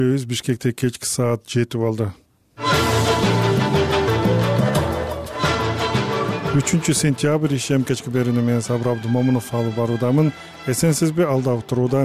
Бишкекте кечки саат 7 болду. 3 сентябрь ишем кечки берүүнү мен Сабыр Абдымомунов алып баруудамын. Эсенсизби, алдап турууда.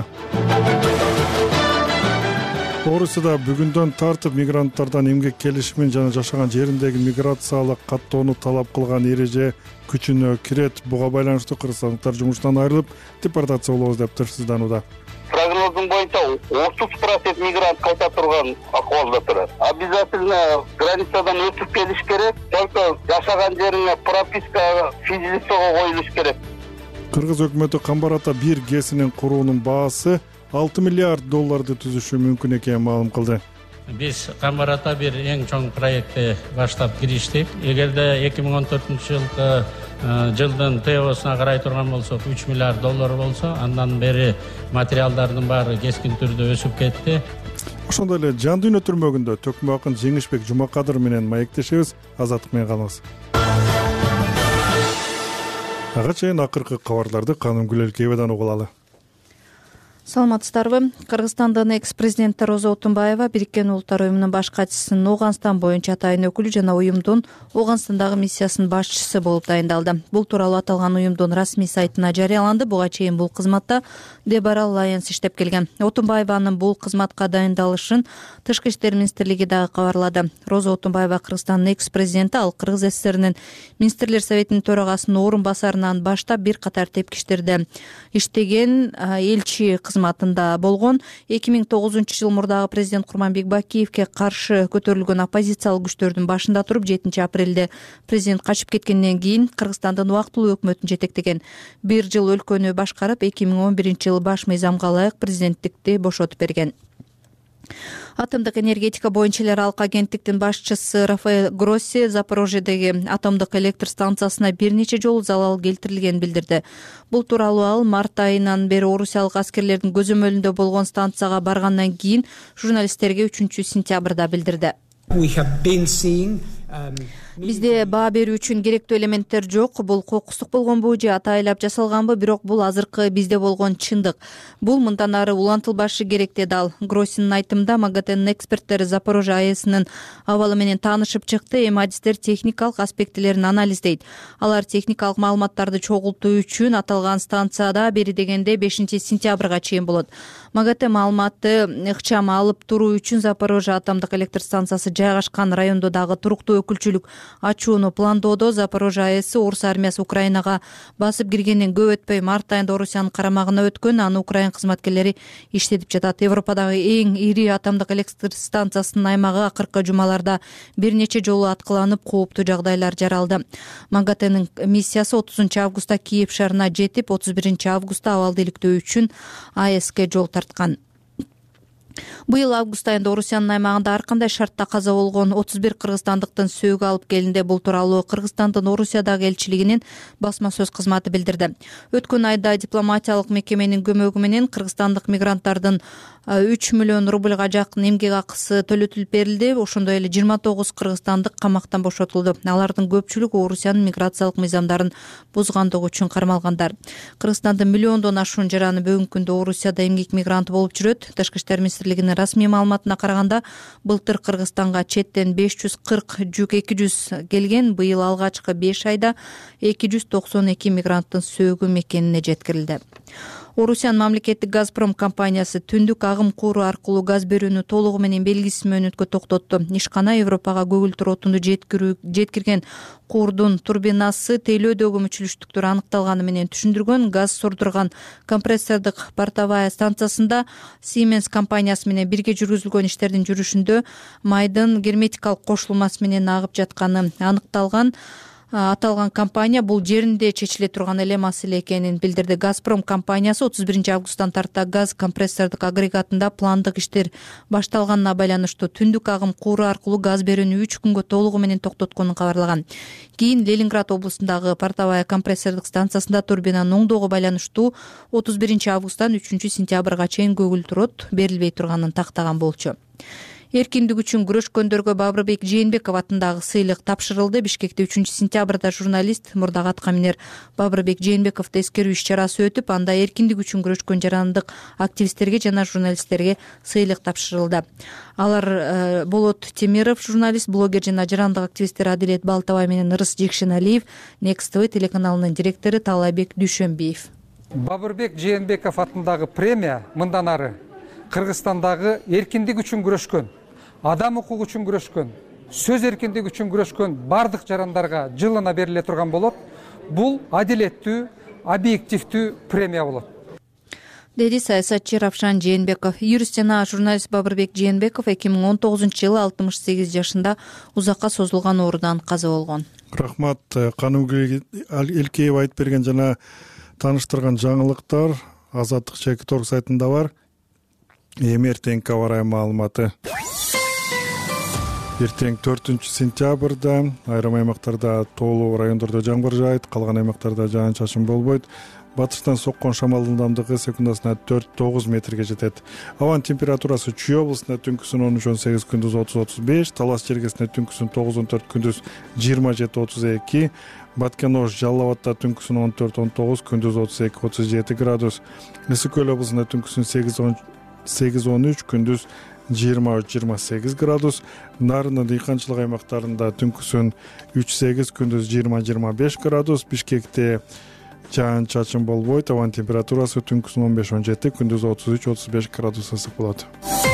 Орусияда бүгүндөн тартып мигранттардан эмгек келишимин жана жашаган жериндеги миграциялык каттоону талап кылган эреже күчүнө кирет. Буга байланыштуу кыргызстандыктар жумуштан айрылып, депортация болобуз деп тынчсызданууда. Прогноздун боюнча 30% мигрант кайта турган акыбалда турат. Обязательно границадан өтүп келиш керек. Только жашаган жерине прописка физлицого коюлуш керек. Кыргыз өкмөтү Камбар ата 1 ГЭСинин куруунун баасы $6 миллиард түзүшү мүмкүн экенин маалым кылды. Биз Камбар ата 1 эң чоң проектти баштап кириштик. Эгерде 2014 жылдын ТОсуна карай турган болсок, $3 миллиард болсо, андан бери материалдардын баары кескин түрдө өсүп кетти. Ошондой эле жан дүйнө түрмөгүндө Төкмө акын Жеңишбек Жумакадыр менен маектешебиз. Азаттык менен калыңыз. Ага чейин акыркы кабарларды Канымгүл Элкебайдан угулалы. Саламатсыздарбы? Кыргызстандын экс-президенти Роза Отунбаева Бириккен Улуттар уюмунун баш катчысынын Ооганстан боюнча атайын өкүлү жана уюмдун Ооганстандагы миссиясынын башчысы болуп дайындалды. Бул тууралуу аталган уюмдун расмий сайтына жарыяланды. Буга чейин бул кызматта Дебара Лайенс иштеп келген. Отунбаеванын бул кызматка дайындалышын Тышкы иштер министрлиги дагы кабарлады. Роза Отунбаева Кыргызстандын экс-президенти, ал Кыргыз ССРнин министрлер советинин төрагасынын орун басарынан баштап бир катар тепкичтерде иштеген, элчи кызматында болгон. 2009 мурдагы президент Курманбек Бакиевке каршы көтөрүлгөн оппозициялык күчтөрдүн башында туруп 7 апрелде президент качып кеткенден кийин Кыргызстандын убактылуу өкмөтүн жетектеген. 1 жыл өлкөнү башкарып, 2011 баш мыйзамга ылайык президенттикти бошотуп берген. Атомдук энергетика боюнча эл аралык агенттиктин башчысы Рафаэль Гросси Запорожьедеги атомдук электр станциясына бир нече жолу залал келтирилгенин билдирди. Бул тууралуу ал март айынан бери орусиялык аскерлердин көзөмөлүндө болгон станцияга баргандан кийин журналисттерге 3 сентябрда билдирди. Бизде баа берүү үчүн керектүү элементтер жок. Бул кокустук болгонбу же атайлап жасалганбы, бирок бул азыркы бизде болгон чындык. Бул мындан ары улантылбашы керек, деди ал. Гроссинин айтымында МАГАТЭнин эксперттери Запорожье АЭСинин абалы менен таанышып чыкты. Эми адистер техникалык аспектилерин анализдейт. Алар техникалык маалыматтарды чогултуу үчүн аталган станцияда бери дегенде 5 сентябрга чейин болот. МАГАТЭ маалыматты ыкчам алып туруу үчүн Запорожье атомдук электр станциясы жайгашкан райондо дагы туруктуу өкүлчүлүк ачууну пландоодо. Запорожье АЭСи орус армиясы Украинага басып киргенден көп өтпөй март айында Орусиянын карамагына өткөн. Аны Украин кызматкерлери иштетип жатат. Европадагы эң ири атомдук электр станциясынын аймагы акыркы жумаларда бир нече жолу аткыланып, кооптуу жагдайлар жаралды. МАГАТЭнин миссиясы 30 августта Киев шаарына жетип, 31 августта абалды иликтөө үчүн АЭСке жол тарткан. Быйыл август айында Орусиянын аймагында ар кандай шартта каза болгон 31 кыргызстандыктын сөөгү алып келинди. Бул тууралуу Кыргызстандын Орусиядагы элчилигинин басма сөз кызматы билдирди. Өткөн айда дипломатиялык мекеменин көмөгү менен кыргызстандык мигранттардын 3 миллион рубльга жакын эмгек акысы төлөтүлүп берилди. Ошондой эле 29 кыргызстандык камактан бошотулду. Алардын көпчүлүгү Орусиянын миграциялык мыйзамдарын бузгандыгы үчүн кармалгандар. Кыргызстандын миллиондон ашуун жараны бүгүнкү күндө Орусияда эмгек мигранты болуп жүрөт. Тышкы иштер министрлигинин расмий маалыматына караганда, былтыр Кыргызстанга четтен 540, жүк 200 келген. Быйыл алгачкы 5 айда 292 мигранттын сөөгү мекенине жеткирилди. Орусиянын мамлекеттик Газпром компаниясы түндүк агым кууру аркылуу газ берүүнү толугу менен белгисиз мөөнөткө токтотту. Ишкана Европага көгүлтүр отунду жеткирген куурдун турбинасы тейлөөдөгү мүчүлүштүктөр аныкталганы менен түшүндүргөн. Газ сордурган компрессордук портовая станциясында Siemens компаниясы менен бирге жүргүзүлгөн иштердин жүрүшүндө майдын герметикалык кошулмасы менен агып жатканы аныкталган. Аталган компания бул жеринде чечиле турган эле маселе экенин билдирди. Газпром компаниясы 31 августтан тарта газ компрессордук агрегатында пландык иштер башталганына байланыштуу түндүк агым кууру аркылуу газ берүүнү 3 күнгө толугу менен токтотконун кабарлаган. Кийин Ленинград облусундагы портовая компрессордук станциясында турбинанын оңдоого байланыштуу 31 августтан 3 сентябрга чейин көгүлтүр от берилбей турганын тактаган болчу. Эркиндик үчүн күрөшкөндөргө Бабырбек Жээнбеков атындагы сыйлык тапшырылды. Бишкекте 3-сентябрда журналист мурдагы атка минер Бабырбек Жээнбековду эскерүү иш-чарасы өтүп, анда эркиндик үчүн күрөшкөн жарандык активисттерге жана журналисттерге сыйлык тапшырылды. Алар Болот Темиров, журналист, блогер жана жарандык активисттер Адилет Балтабай менен Ырыс Жекшеналиев, Next TV телеканалынын директору Талайбек Дүйшөнбиев. Бабырбек Жээнбеков атындагы премия мындан ары Кыргызстандагы эркиндик үчүн күрөшкөн, адам укугу үчүн күрөшкөн, сөз эркиндиги үчүн күрөшкөн бардык жарандарга жылына бериле турган болот. Бул адилеттүү, объективдүү премия болот, деди саясатчы Равшан Жээнбеков. Юрист жана журналист Бабырбек Жээнбеков 2019-жылы 68 жашында узакка созулган оорудан каза болгон. Рахмат. Канымгүл Элкеева айтып берген жана тааныштырган жаңылыктар Азаттык Чекиторг сайтында бар. Эми эртеңки аба ырайы маалыматы. Эртең 4-сентябрда айрым аймактарда тоолуу райондордо жамгыр жаайт, калган аймактарда жаан-чачын болбойт. Батыштан соккон шамалдын ылдамдыгы секундасына 4-9 метрге жетет. Абанын температурасы Чүй облусунда түнкүсүн 13-18, күндүз 30-35, Талас жергесинде түнкүсүн 9-14, күндүз 27-32, Баткен Ош, Жалал Абадда түнкүсүн 14-19, күндүз 32-37 градус, Ысык Көл облусунда түнкүсүн 8-13, күндүз 23-28 градус, Нарынын дыйканчылык аймактарында түнкүсүн 3-8, күндүз 20-25 градус, Бишкекте жаан-чачын болбойт, абанын температурасы түнкүсүн 15-17, күндүз 33-35 градус ысык болот.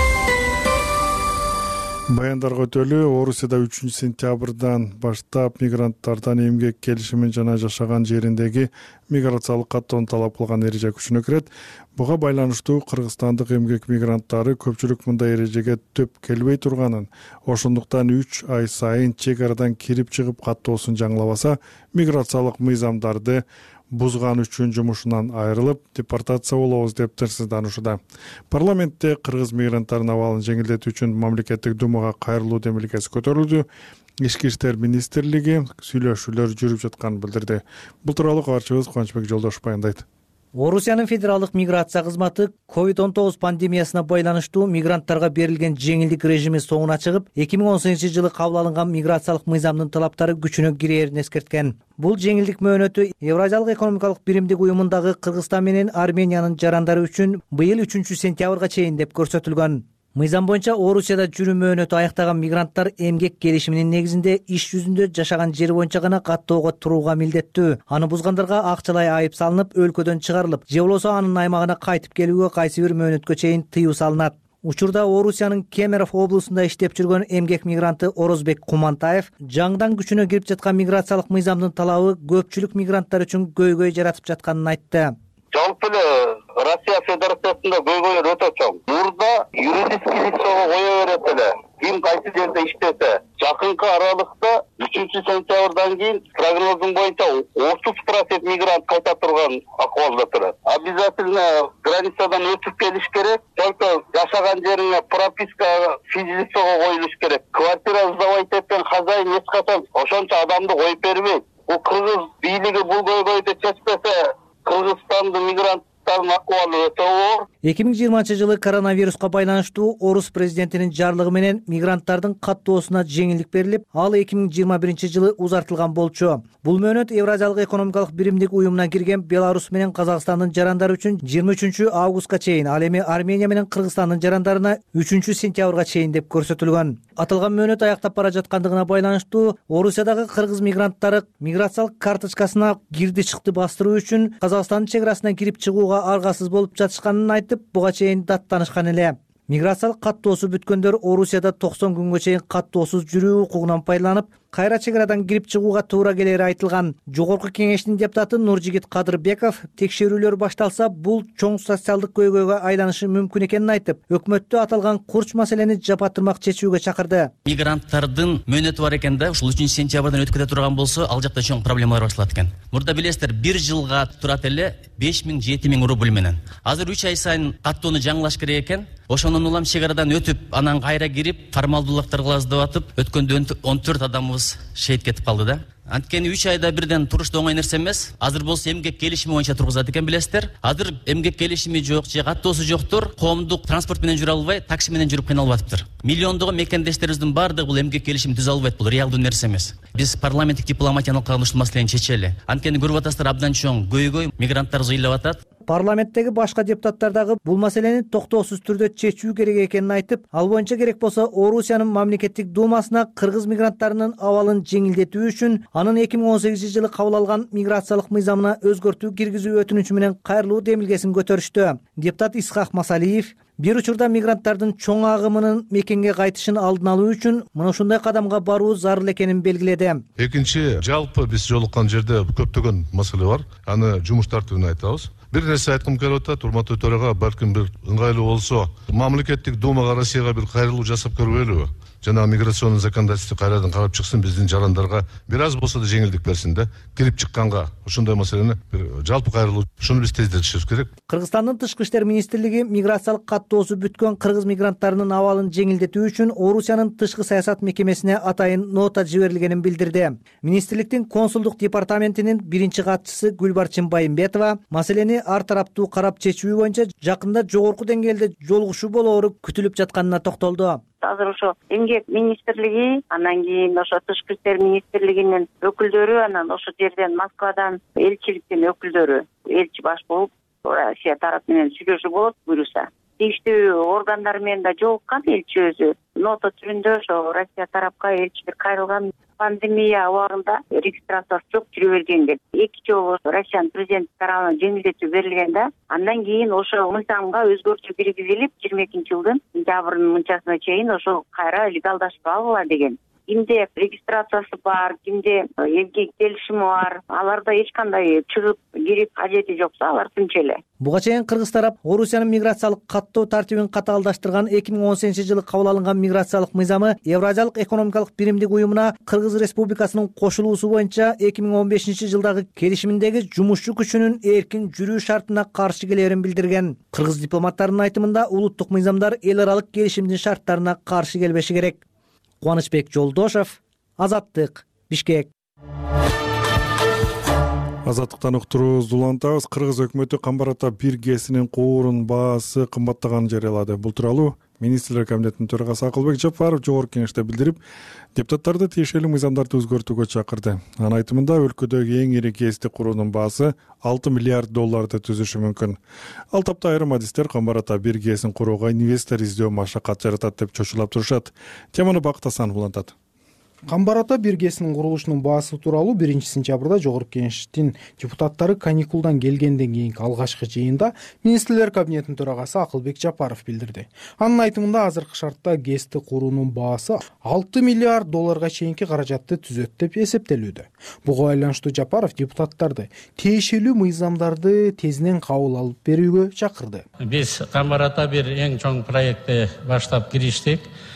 Баяндарга өтөлү. Орусияда 3-сентябрдан баштап мигранттардан эмгек келишимин жана жашаган жериндеги миграциялык каттоону талап кылган эреже күчүнө кирет. Буга байланыштуу кыргызстандык эмгек мигранттары көпчүлүк мындай эрежеге төп келбей турганын, ошондуктан 3 ай сайын чек арадан кирип чыгып каттоосун жаңылабаса, миграциялык мыйзамдарды бузган үчүн жумушунан айрылып, депортация болобуз деп тынчсызданышууда. Парламентте кыргыз мигранттарынын абалын жеңилдетүү үчүн мамлекеттик думага кайрылуу демилгеси көтөрүлдү. Ички иштер министрлиги сүйлөшүүлөр жүрүп жатканын билдирди. Бул тууралуу кабарчыбыз Кубанычбек Жолдошов баяндайт. Орусиянын федералдык миграция кызматы COVID-19 пандемиясына байланыштуу мигранттарга берилген жеңилдик режими соңуна чыгып, 2018-жылы кабыл алынган миграциялык мыйзамдын талаптары күчүнө кирээрин эскерткен. Бул жеңилдик мөөнөтү Евразиялык экономикалык биримдик уюмундагы Кыргызстан менен Армениянын жарандары үчүн быйыл 3-сентябрга чейин деп көрсөтүлгөн. Мыйзам боюнча Орусияда жүрүү мөөнөтү аяктаган мигранттар эмгек келишиминин негизинде иш жүзүндө жашаган жери боюнча гана каттоого турууга милдеттүү. Аны бузгандарга акчалай айып салынып, өлкөдөн чыгарылып, же болбосо анын аймагына кайтып келүүгө кайсы бир мөөнөткө чейин тыюу салынат. Учурда Орусиянын Кемерово облусунда иштеп жүргөн эмгек мигранты Орозбек Кумантаев жаңыдан күчүнө кирип жаткан миграциялык мыйзамдын талабы көпчүлүк мигранттар үчүн көйгөй жаратып жатканын айтты. Жалпы Россия Федерациясында көйгөйлөр өтө чоң. Мурда юридический лицого кое берет эле. Ким кайсы жерде иштесе, жакынкы аралыкта 3-сентябрдан кийин прогнозум боюнча 30% мигрант кайта турган акыбалда турат. Обязательно границадан өтүп келиш керек. Только жашаган жерине прописка физлицого коюлуш керек. Квартира сдавать эткен хозяин эч качан ошончо адамды коюп бербейт. Бул кыргыз бийлиги бул көйгөйдү чечпесе, Кыргызстандын мигранттардын акыбалы өтө оор. 2020-жылы коронавируска байланыштуу Орус президентинин жарлыгы менен мигранттардын каттоосуна жеңилдик берилип, ал 2021-жылы узартылган болчу. Бул мөөнөт Евразиялык экономикалык биримдик уюмуна кирген Беларусь менен Казакстандын жарандары үчүн 23-августка чейин, ал эми Армения менен Кыргызстандын жарандарына 3-сентябрга чейин деп көрсөтүлгөн. Аталган мөөнөт аяктап бара жаткандыгына байланыштуу Орусиядагы кыргыз мигранттары миграциялык карточкасына кирди-чыкты бастыруу үчүн Казакстандын чек арасынан кирип чыгууга аргасыз болуп жатышканын айтып, буга чейин даттанышкан эле. Миграциялык каттоосу бүткөндөр Орусияда 90 күнгө чейин каттоосуз жүрүү укугунан пайдаланып, кайра чек арадан кирип чыгууга туура келери айтылган. Жогорку кеңештин депутаты Нуржигит Кадырбеков текшерүүлөр башталса, бул чоң социалдык көйгөйгө айланышы мүмкүн экенин айтып, өкмөттү аталган курч маселени жапатырмак чечүүгө чакырды. Мигранттардын мөөнөтү бар экен да, ушул 3-сентябрдан өтүп кете турган болсо, ал жакта чоң проблемалар башталат экен. Мурда билесиздер, 1 жылга турат эле 5000-7000 рубль менен. Азыр 3 ай сайын каттоону жаңылаш керек экен. Ошондон улам чек арадан өтүп, анан кайра кирип, формалдуулуктарга ыздап атып, өткөндө 14 адамыбыз шейит кетип калды да. Анткени 3 айда бирден туруш да оңой нерсе эмес. Азыр болсо эмгек келишими боюнча тургузат экен билесиздер. Азыр эмгек келишими жок же каттоосу жоктор, коомдук транспорт менен жүрө албай, такси менен жүрүп кыйналып атыптыр. Миллиондогон мекендештерибиздин баардыгы бул эмгек келишими түзө албайт, бул реалдуу нерсе эмес. Биз парламенттик дипломатияны алкаган ушул маселени чечели. Анткени көрүп атасыздар, абдан чоң көйгөй мигранттар зыйлап атат. Парламенттеги башка депутаттар дагы бул маселени токтоосуз түрдө чечүү керек экенин айтып, ал боюнча керек болсо Орусиянын мамлекеттик думасына кыргыз мигранттарынын абалын жеңилдетүү үчүн анын 2018-жылы кабыл алган миграциялык мыйзамына өзгөртүү киргизүү өтүнүчү менен кайрылуу демилгесин көтөрүштү. Депутат Исхак Масалиев бир учурда мигранттардын чоң агымынын мекенге кайтышын алдын алуу үчүн мына ушундай кадамга баруу зарыл экенин белгиледи. Экинчи, жалпы биз жолуккан жерде көптөгөн маселе бар. Аны жумуш тартибин айтабыз. Бир нерсе айткым келип атат, урматтуу төрага, балким бир ыңгайлуу болсо, мамлекеттик думага Россияга бир кайрылуу жасап көрбөйлүбү? Жана миграционный законодательство кайрадан карап чыксын, биздин жарандарга бир аз болсо да жеңилдик берсин да. Кирип чыкканга ушундай маселени бир жалпы кайрылуу, шуну биз тездетишибиз керек. Кыргызстандын Тышкы иштер министрлиги миграциялык каттоосу бүткөн кыргыз мигранттарынын абалын жеңилдетүү үчүн Орусиянын тышкы саясат мекемесине атайын нота жиберилгенин билдирди. Министрликтин консулдук департаментинин биринчи катчысы Гүлбар Чымбайымбетова маселени ар тараптуу карап чечүү боюнча жакында жогорку деңгээлде жолугушуу болоору күтүлүп жатканына токтолду. Азыр ошо эмгек министрлиги, анан кийин ошо Тышкы иштер министрлигинин өкүлдөрү, анан ошо жерден Москвадан элчиликтин өкүлдөрү, элчи баш болуп Россия тарап менен сүйлөшүү болот буюрса. Тийиштүү органдар менен да жолуккан элчи өзү. Нота түрүндө ошо Россия тарапка элчилер кайрылган, пандемия убагында регистрациясы жок жүрө берген деп. 2 жолу Россиянын президенти тарабынан жеңилдетүү берилген да, андан кийин ошо мыйзамга өзгөртүү киргизилип 22-жылдын сентябрынын мынчасына чейин ошо кайра легалдашып алгыла деген. Кимде регистрациясы бар, кимде эмгек келишими бар, аларда эч кандай чыгып кирип кажети жокса, алар тынч эле. Буга чейин кыргыз тарап Орусиянын миграциялык каттоо тартибин катаалдаштырган 2018-жылы кабыл алынган миграциялык мыйзамы Евразиялык экономикалык биримдик уюмуна Кыргыз Республикасынын кошулуусу боюнча 2015-жылдагы келишиминдеги жумушчу күчүнүн эркин жүрүү шартына каршы келерин билдирген. Кыргыз дипломаттарынын айтымында улуттук мыйзамдар эл аралык келишимдин шарттарына каршы келбеши керек. Кубанычбек Жолдошев, Азаттык, Бишкек. Азаттыктан уктурубуз улантабыз. Кыргыз өкмөтү камбар ата бир ГЭСинин куурунун баасы кымбаттаганын жарыялады. Бул тууралуу Министрлер кабинетинин төрагасы Акылбек Жапаров жогорку кеңеште билдирип, депутаттарды тиешелүү мыйзамдарды өзгөртүүгө чакырды. Анын айтымында өлкөдөгү эң ири ГЭСти куруунун баасы $6 миллиард түзүшү мүмкүн. Ал тапта айрым адистер камбар ата бир ГЭСин курууга инвестор издөө машакат жаратат деп чочулап турушат. Теманы Бакыт Асанов улантат. Камбар ата бир ГЭСинин курулушунун баасы тууралуу 1-сентябрда жогорку кеңештин депутаттары каникулдан келгенден кийинки алгачкы жыйында Министрлер кабинетинин төрагасы Акылбек Жапаров билдирди. Анын айтымында азыркы шартта ГЭСти куруунун баасы $6 миллиард чейинки каражатты түзөт деп эсептелүүдө. Буга байланыштуу Жапаров депутаттарды тиешелүү мыйзамдарды тезинен кабыл алып берүүгө чакырды. Биз камбар ата бир эң чоң проектти баштап кириштик.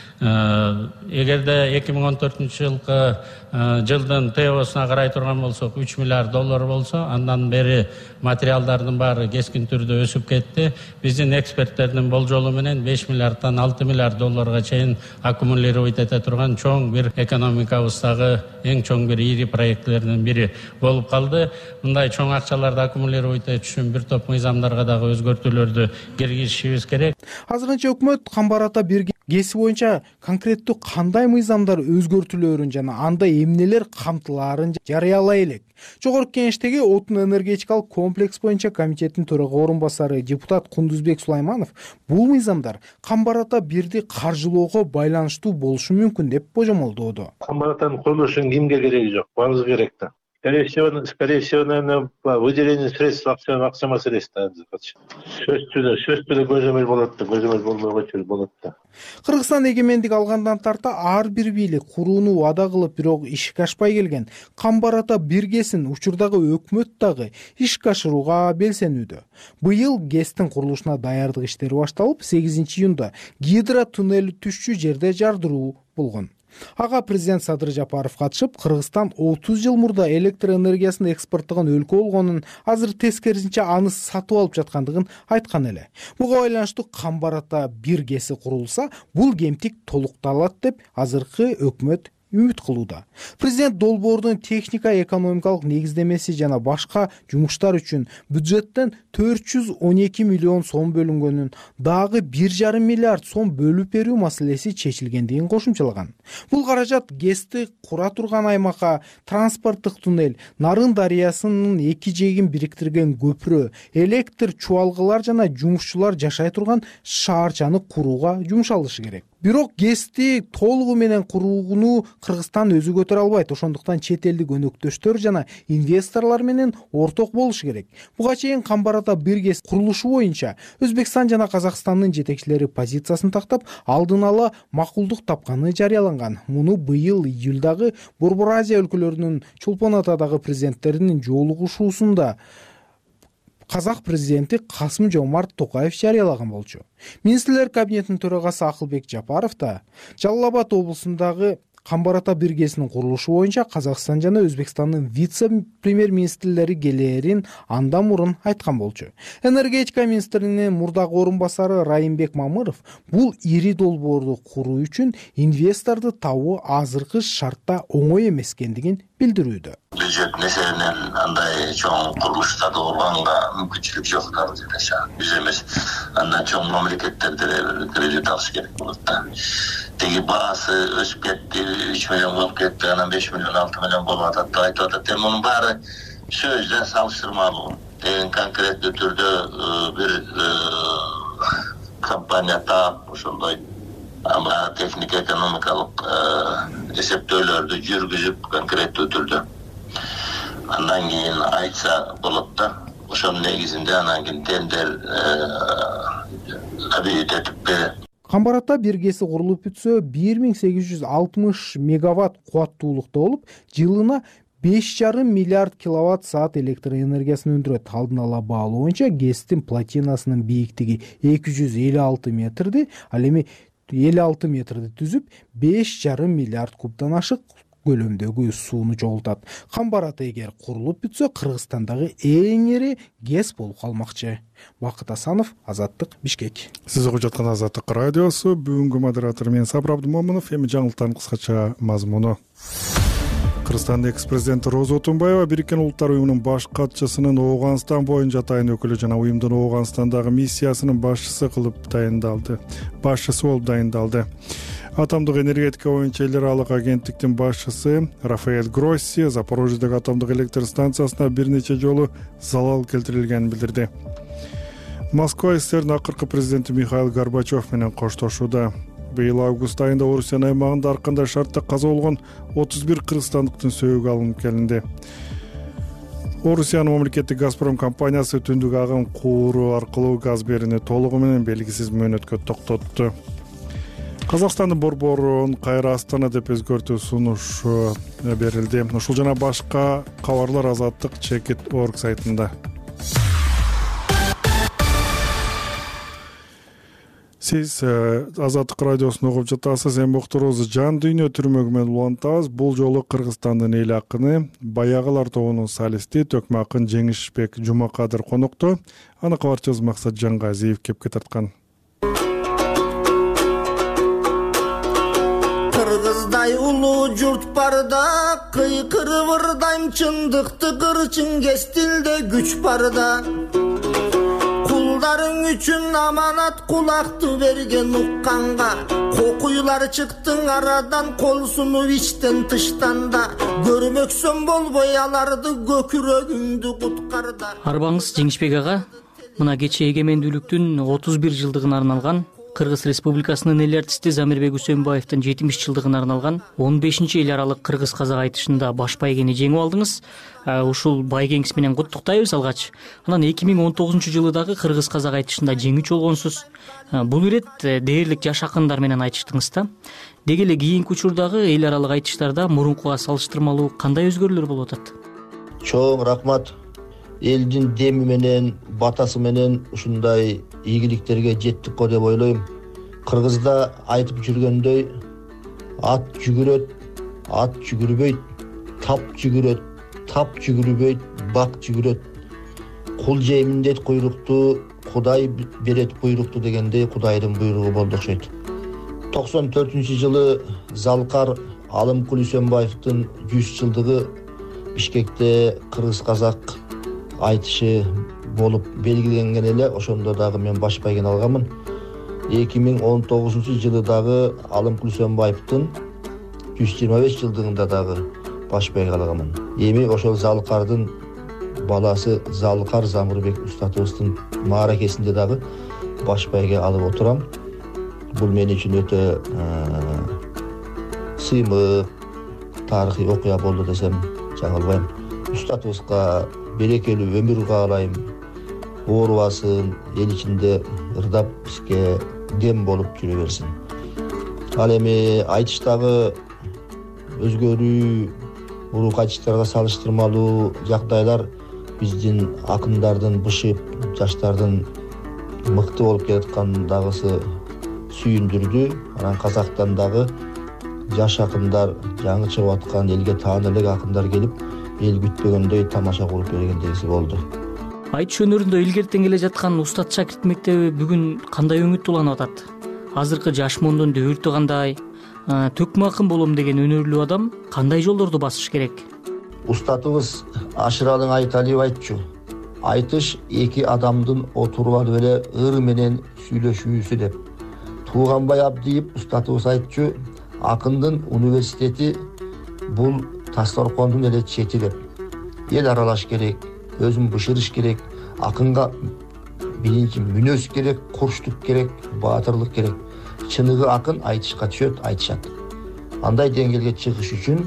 Эгерде 2014-жылкы жылдын ТОсуна карай турган болсок $3 миллиард болсо, андан бери материалдардын баары кескин түрдө өсүп кетти. Биздин эксперттердин болжолу менен $5 миллиарддан $6 миллиард чейин аккумулировать эте турган чоң бир экономикабыздагы эң чоң бир ири проектлердин бири болуп калды. Мындай чоң акчаларды аккумулировать этиш үчүн бир топ мыйзамдарга дагы өзгөртүүлөрдү киргизишибиз керек. Азырынча өкмөт камбар ата бир ГЭСи боюнча конкреттүү кандай мыйзамдар өзгөртүлөрүн жана анда эмнелер камтылаарын жарыялай элек. Жогорку кеңештеги отун энергетикалык комплекс боюнча комитеттин төрага орун басары депутат Кундузбек Сулайманов бул мыйзамдар камбар ата бирди каржылоого байланыштуу болушу мүмкүн деп божомолдоодо. Камбар атанын курулушун кимге кереги жок, баарыбызга керек да. Скорее всего, наверное, выделение средств акция маселеси да. Сөз түрдө көзөмөл болот да, көзөмөл болбойго болот да. Кыргызстан эгемендик алгандан тарта ар бир бийлик курууну убада кылып, бирок ишке ашпай келген камбар ата бир ГЭСин учурдагы өкмөт дагы ишке ашырууга белсенүүдө. Быйыл ГЭСтин курулушуна даярдык иштери башталып, 8-июнда гидро туннели түшчү жерде жардыруу болгон. Ага президент Садыр Жапаров катышып, Кыргызстан 30 жыл мурда электр энергиясын экспорттогон өлкө болгонун, азыр тескерисинче аны сатып алып жаткандыгын айткан эле. Буга байланыштуу камбар ата бир ГЭСи курулса, бул кемтик толукталат деп азыркы өкмөт үмүт кылууда. Президент долбоордун техника экономикалык негиздемеси жана башка жумуштар үчүн бюджеттен 412 миллион сом бөлүнгөнүн, дагы 1,5 миллиард сом бөлүп берүү маселеси чечилгендигин кошумчалаган. Бул каражат ГЭСти кура турган аймакка транспорттук туннель, Нарын дарыясынын эки жээгин бириктирген көпүрө, электр чубалгылар жана жумушчулар жашай турган шаарчаны курууга жумшалышы керек. Бирок ГЭСти толугу менен курууну Кыргызстан өзү көтөрө албайт. Ошондуктан чет элдик өнөктөштөр жана инвесторлор менен орток болушу керек. Буга чейин Камбарата 1 ГЭС курулушу боюнча Өзбекстан жана Казакстандын жетекчилери позициясын тактап, алдын ала макулдук тапканы жарыяланган. Муну быйыл июлдагы Борбор Азия өлкөлөрүнүн Чолпон Атадагы президенттеринин жолугушуусунда Казак президенти Касым-Жомарт Токаев жарыялаган болчу. Министрлер кабинетинин төрагасы Акылбек Жапаров да Жалал-Абад облусундагы Камбарата 1 ГЭСинин курулушу боюнча Казакстан жана Өзбекстандын вице-премьер-министрлери келээрин андан мурун айткан болчу. Энергетика министринин мурдагы орун басары Райымбек Мамыров бул ири долбоорду куруу үчүн инвесторду табуу азыркы шартта оңой эмес экендигин билдирүүдө. Бюджет меселенен андай чоң курулуштарды болгонго мүмкүнчүлүк жок да биз эмес. Андан чоң мамлекеттерде кредит алыш керек болот да. Теги баасы өсүп кетти, 3 миллион болуп кетти, анан 5 миллион, 6 миллион болуп атат деп айтып атат. Мунун баары сөздөн салыштырмалуу. Конкреттүү түрдө бир компания таап ошондой техник экономикалык эсептөөлөрдү жүргүзүп конкреттүү түрдө андан кийин айтса болот да. Ошонун негизинде анан кийин тендер этип берет. Камбарата 1 ГЭСи курулуп бүтсө 1860 мегаватт кубаттуулукта болуп, жылына 5,5 миллиард киловатт саат электр энергиясын өндүрөт. Алдын ала баалоо боюнча ГЭСтин плотинасынын бийиктиги 256 метрди, ал эми 56 метрди түзүп 5,5 миллиард кубдан ашык көлөмдөгү сууну жогултат. Камбарата эгер курулуп бүтсө, Кыргызстандагы эң ири ГЭС болуп калмакчы. Бакыт Асанов, Азаттык, Бишкек. Сиз угуп жаткан Азаттык радиосу. Бүгүнкү модератор мен Сабыр Абдымомунов. Эми жаңылыктардын кыскача мазмуну. Кыргызстандын экс-президенти Роза Отунбаева Бириккен Улуттар уюмунун баш катчысынын Ооганстан боюнча атайын өкүлү жана уюмдун Ооганстандагы миссиясынын башчысы болуп дайындалды. Атомдук энергетика боюнча эл аралык агенттиктин башчысы Рафаэль Гросси Запорожьедеги атомдук электр станциясына бир нече жолу залал келтирилгенин билдирди. Москва СССРдин акыркы президенти Михаил Горбачев менен коштошууда. Быйыл август айында Орусиянын аймагында ар кандай шартта каза болгон 31 кыргызстандыктын сөөгү алынып келинди. Орусиянын мамлекеттик Газпром компаниясы түндүк агым кууру аркылуу газ берүүнү толугу менен белгисиз мөөнөткө токтотту. Казакстандын борборун кайра Астана деп өзгөртүү сунуш берилди. Ушул жана башка кабарлар Азаттык Чекит.org сайтында. Сиз Азаттык радиосун угуп жатасыз. Эми уктуруубузду жан дүйнө түрмөгү менен улантабыз. Бул жолу Кыргызстандын эл акыны, Баягылар тобунун солисти Төкмө акын Жеңишбек Жумакадыр конокто. Аны кабарчыбыз Максат Жангазиев кепке тарткан. Кыргыздай улуу журт барда, кыйкырып ырдайм чындыкты кырчын кестилде күч барда. Кулдарың үчүн аманат кулакты берген укканга, кокуйлар чыктың арадан кол сунуп ичтен тыштанда. Көрмөксөм болбой аларды көкүрөгүңдү куткарда. Арбаңыз Жеңишбек ага, мына кечээ эгемендүүлүктүн 31 жылдыгына арналган Кыргыз Республикасынын эл артисти Замирбек Үсөнбаевдин 70 жылдыгына арналган 15-чи эл аралык кыргыз-казак айтышында баш байгени жеңип алдыңыз. Ушул байгеңиз менен куттуктайбыз алгач. Анан 2019-жылы дагы кыргыз-казак айтышында жеңүүчү болгонсуз. Бул ирет дээрлик жаш акындар менен айтыштыңыз да. Деги эле кийинки учурдагы эл аралык айтыштарда мурункуга салыштырмалуу кандай өзгөрүүлөр болуп атат? Чоң рахмат. Элдин деми менен, батасы менен ушундай ийгиликтерге жеттик го деп ойлойм. Кыргызда айтып жүргөндөй, ат жүгүрөт, ат жүгүрбөйт, тап жүгүрөт, тап жүгүрбөйт, бак жүгүрөт. Кул же миндет куйрукту, Кудай берет буйрукту дегендей Кудайдын буйругу болду окшойт. 94-жылы Залкар Алымкул Үсөнбаевдин 100 жылдыгы Бишкекте кыргыз казак айтышы болуп белгиленген эле. Ошондо дагы мен баш байген алганмын. 2019 жылы дагы Алымкул Үсөнбаевдин 125 жылдыгында дагы баш байга алганмын. Эми ошол Залыкардын баласы Залыкар Замырбек устатыбыздын мааракесинде дагы баш байга алып отурам. Бул мен үчүн өтө сыймык тарыхый окуя болду десем жаңылбайм. Устатыбызга берекелүү өмүр каалайм. Оорубасын, эл ичинде ырдап бизге дем болуп жүрө берсин. Ал эми айтыштагы өзгөрүү, урук айтыштарга салыштырмалуу жагдайлар биздин акындардын бышып, жаштардын мыкты болуп келаткандагысы сүйүндүрдү. Анан казактан дагы жаш акындар, жаңы чыгып аткан элге таанылуу элек акындар келип, эл күтпөгөндөй тамаша куруп бергендегиси болду. Айтыш өнөрүндө илгертен келе жаткан Устат шакирт мектеби бүгүн кандай өңүт уланып атат? Азыркы жаш мондун дебүртү кандай? Төкмө акын болом деген өнөрлүү адам кандай жолдорду басыш керек? Устатыбыз Ашыралың Айталиев айтчу. Айтыш эки адамдын отуруп алып эле ыр менен сүйлөшүүсү деп. Тууганбай Абдиев устатыбыз айтчу, акындын университети бул Тасторкондун эле чети деп. Эл аралаш керек, өзүн бышырыш керек, акынга биринчи мүнөз керек, курчтук керек, баатырлык керек. Чыныгы акын айтышка түшөт, айтышат. Андай деңгээлге чыгыш үчүн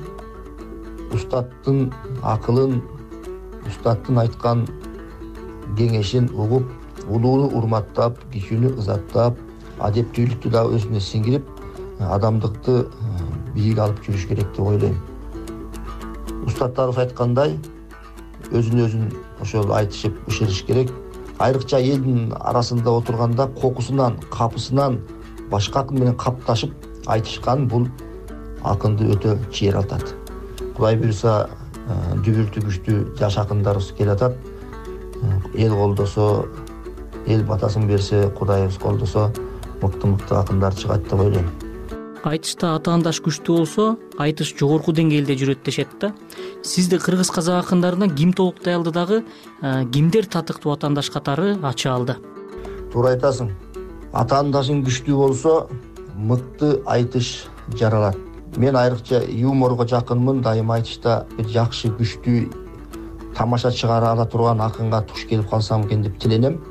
устаттын акылын, устаттын айткан кеңешин угуп, улууну урматтап, кичүүнү ызаттап, адептүүлүктү да өзүнө сиңирип, адамдыкты бийик алып жүрүш керек деп ойлойм. Устаттарыбыз айткандай, өзүн ошол айтышып бышырыш керек. Айрыкча элдин арасында отурганда кокусунан, капысынан башка акын менен капташып айтышкан бул акынды өтө чыйралтат. Кудай буйруса, дүбүртү күчтүү жаш акындарыбыз келатат. Эл колдосо, эл батасын берсе, Кудайыбыз колдосо, мыкты акындар чыгат деп ойлойм. Айтышта атаандаш күчтүү болсо, айтыш жогорку деңгээлде жүрөт дешет да. Сизди кыргыз казак акындарынан ким толуктай алды дагы, кимдер татыктуу атаандаш катары ача алды? Туура айтасың. Атаандашың күчтүү болсо, мыкты айтыш жаралат. Мен айрыкча юморго жакынмын, дайыма айтышта бир жакшы, күчтүү тамаша чыгара ала турган акынга туш келип калсам экен деп тиленем.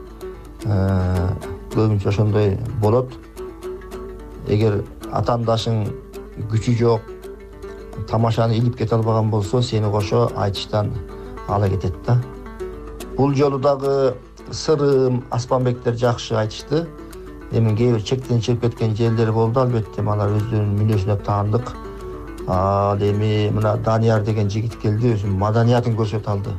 Көбүнчө ошондой болот. Эгер атаандашың күчү жок, тамашаны илип кете албаган болсо, сени кошо айтыштан ала кетет да. Бул жолу дагы Сырым, Аспанбектер жакшы айтышты. Эми кээ бир чектен чыгып кеткен жерлери болду, албетте, алар өздөрүнүн мүнөзүнө таандык. Ал эми мына Данияр деген жигит келди, өзүнүн маданиятын көрсөтө алды.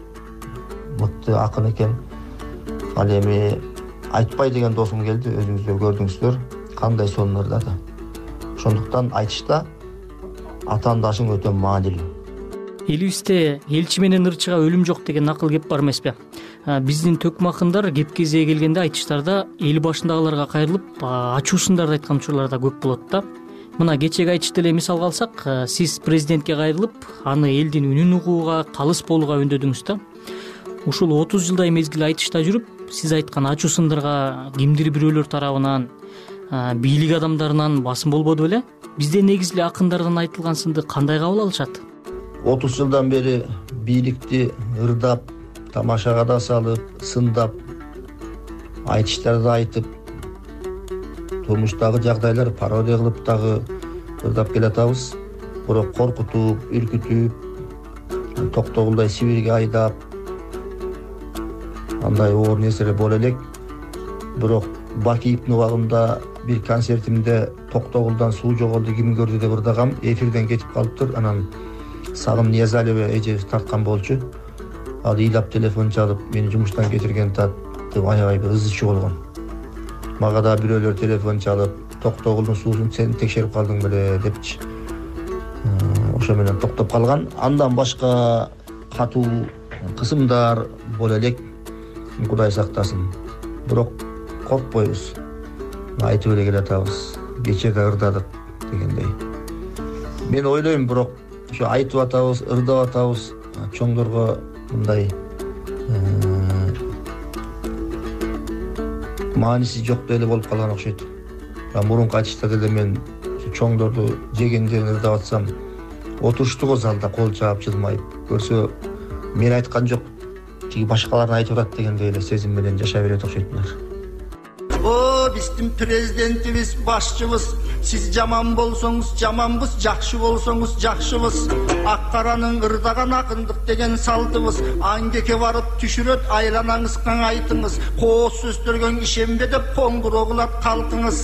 Мыкты акын экен. Ал эми Айтпай деген досум келди, өзүңүздөр көрдүңүздөр, кандай сонун ырдады. Ошондуктан айтышта атаандашың өтө маанилүү. Элибизде элчи менен ырчыга өлүм жок деген акыл кеп бар эмеспи? Биздин төкмө акындар кеп кезеге келгенде айтыштарда эл башындагыларга кайрылып, ачуусундарды айткан учурлар да көп болот да. Мына кечеги айтышты эле мисалга алсак, сиз президентке кайрылып, аны элдин үнүн угууга, калыс болууга үндөдүңүз да. Ушул 30 жылдай мезгил айтышта жүрүп, сиз айткан ачуу сындарга кимдир бирөөлөр тарабынан, бийлик адамдарынан басым болбоду беле? Бизде негизи эле акындардан айтылган сынды кандай кабыл алышат? 30 жылдан бери бийликти ырдап, тамашага да салып, сындап, айтыштарды айтып, турмуштагы жагдайлар пародия кылып дагы ырдап келатабыз. Бирок коркутуп, үркүтүп, Токтогулдай Сибирге айдап, андай оор нерселер боло элек. Бирок Бакиевдин убагында бир концертимде Токтогулдан суу жоголду ким көрдү деп ырдагам, эфирден кетип калыптыр. Анан Сагым Ниязалиева эжебиз тарткан болчу. Ал ыйлап телефон чалып, мени жумуштан кетирген тат деп аябай бир ызычуу болгон. Мага да бирөөлөр телефон чалып, Токтогулдун суусун сен текшерип калдың беле депчи. Ошо менен токтоп калган. Андан башка катуу кысымдар боло элек, Кудай сактасын. Бирок коркпойбуз. Айтып эле келатабыз. Кече да ырдадык дегендей. мен ойлойм, бирок ошо айтып атабыз, ырдап атабыз, чоңдорго мындай мааниси жок деле болуп калган окшойт. Мурунку айтышта деле мен чоңдорду жегендерин ырдап атсам, отурушту го залда кол чаап жылмайып көрсө, мен айткан жок, тиги башкалар айтып атат дегендей эле сезим менен жашай берет окшойтмунар. О, биздин президентибиз, башчыбыз, сиз жаман болсоңуз жаманбыз, жакшы болсоңуз жакшыбыз. Ак каранын ырдаган акындык деген салтыбыз. Аңгеке барып түшүрөт, айланаңыз каңайтыңыз. Кооз сөздөргө ишенбе деп коңгуроо кылат калкыңыз.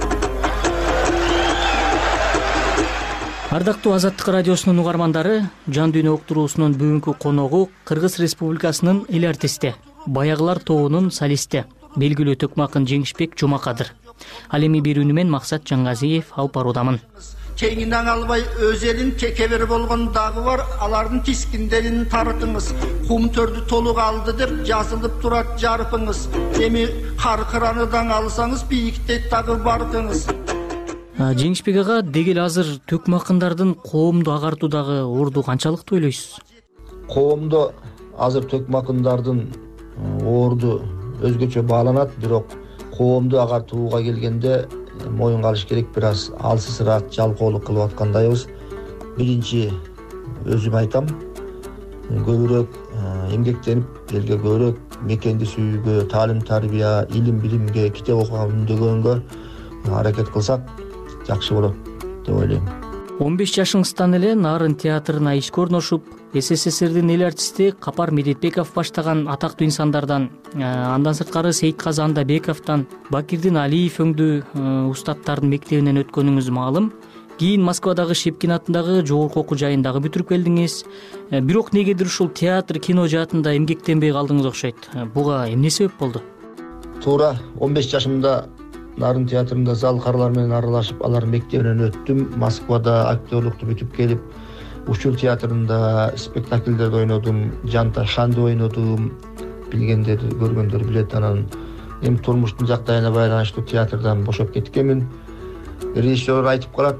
Ардактуу Азаттык радиосунун угармандары, Жан дүйнө уктуруусунун бүгүнкү коногу Кыргыз Республикасынын эл артисти, Баягылар тобунун солисти, белгилүү Төкмакын Жеңишбек Жумакадыр. Ал эми бир үнүмен Максат Жаңгазиев алып баруудамын. Кеңинен албай өз элин кекебер болгон дагы бар, алардын тискиндерин тартыңыз. Кум төрдү толук алды деп жазылып турат жарпыңыз. Эми каркыраныдан алсаңыз бийиктей дагы баркыңыз. Жеңишбек ага, дегел азыр Төкмакындардын коомду агартуудагы орду канчалыктуу ойлойсуз? Коомдо азыр Төкмакындардын орду өзгөчө бааланат, бирок коомду агартууга келгенде моюнга алыш керек, бир аз алсызыраак жалкоолук кылып аткандайбыз. Биринчи өзүм айтам, көбүрөөк эмгектенип, элге көбүрөөк мекенди сүйүүгө, таалим тарбия, илим билимге, китеп окууга үндөгөнгө аракет кылсак жакшы болот деп ойлойм. 15 жашыңыздан эле Нарын театрына ишке орношуп, СССРдин эл артисти Капар Медетбеков баштаган атактуу инсандардан, андан сырткары Сейитказы Андабековдон, Бакирдин Алиев өңдүү устаттардын мектебинен өткөнүңүз маалым. Кийин Москвадагы Шепкин атындагы жогорку окуу жайындагы бүтүрүп келдиңиз. Бирок негедир ушул театр, кино жаатында эмгектенбей калдыңыз окшойт. Буга эмне себеп болду? Туура 15 жашымда Нарын театрында залкарлар менен аралашып, алар мектебинен өттүм. Москвада актерлукту бүтүп келип, Учур театрында спектакльдерди ойнодум, Жанта Шанды ойнодум. Билгендер, көргөндөр билет. Анан эми турмуштун жагдайына байланыштуу театрдан бошоп кеткенмин. Режиссер айтып калат,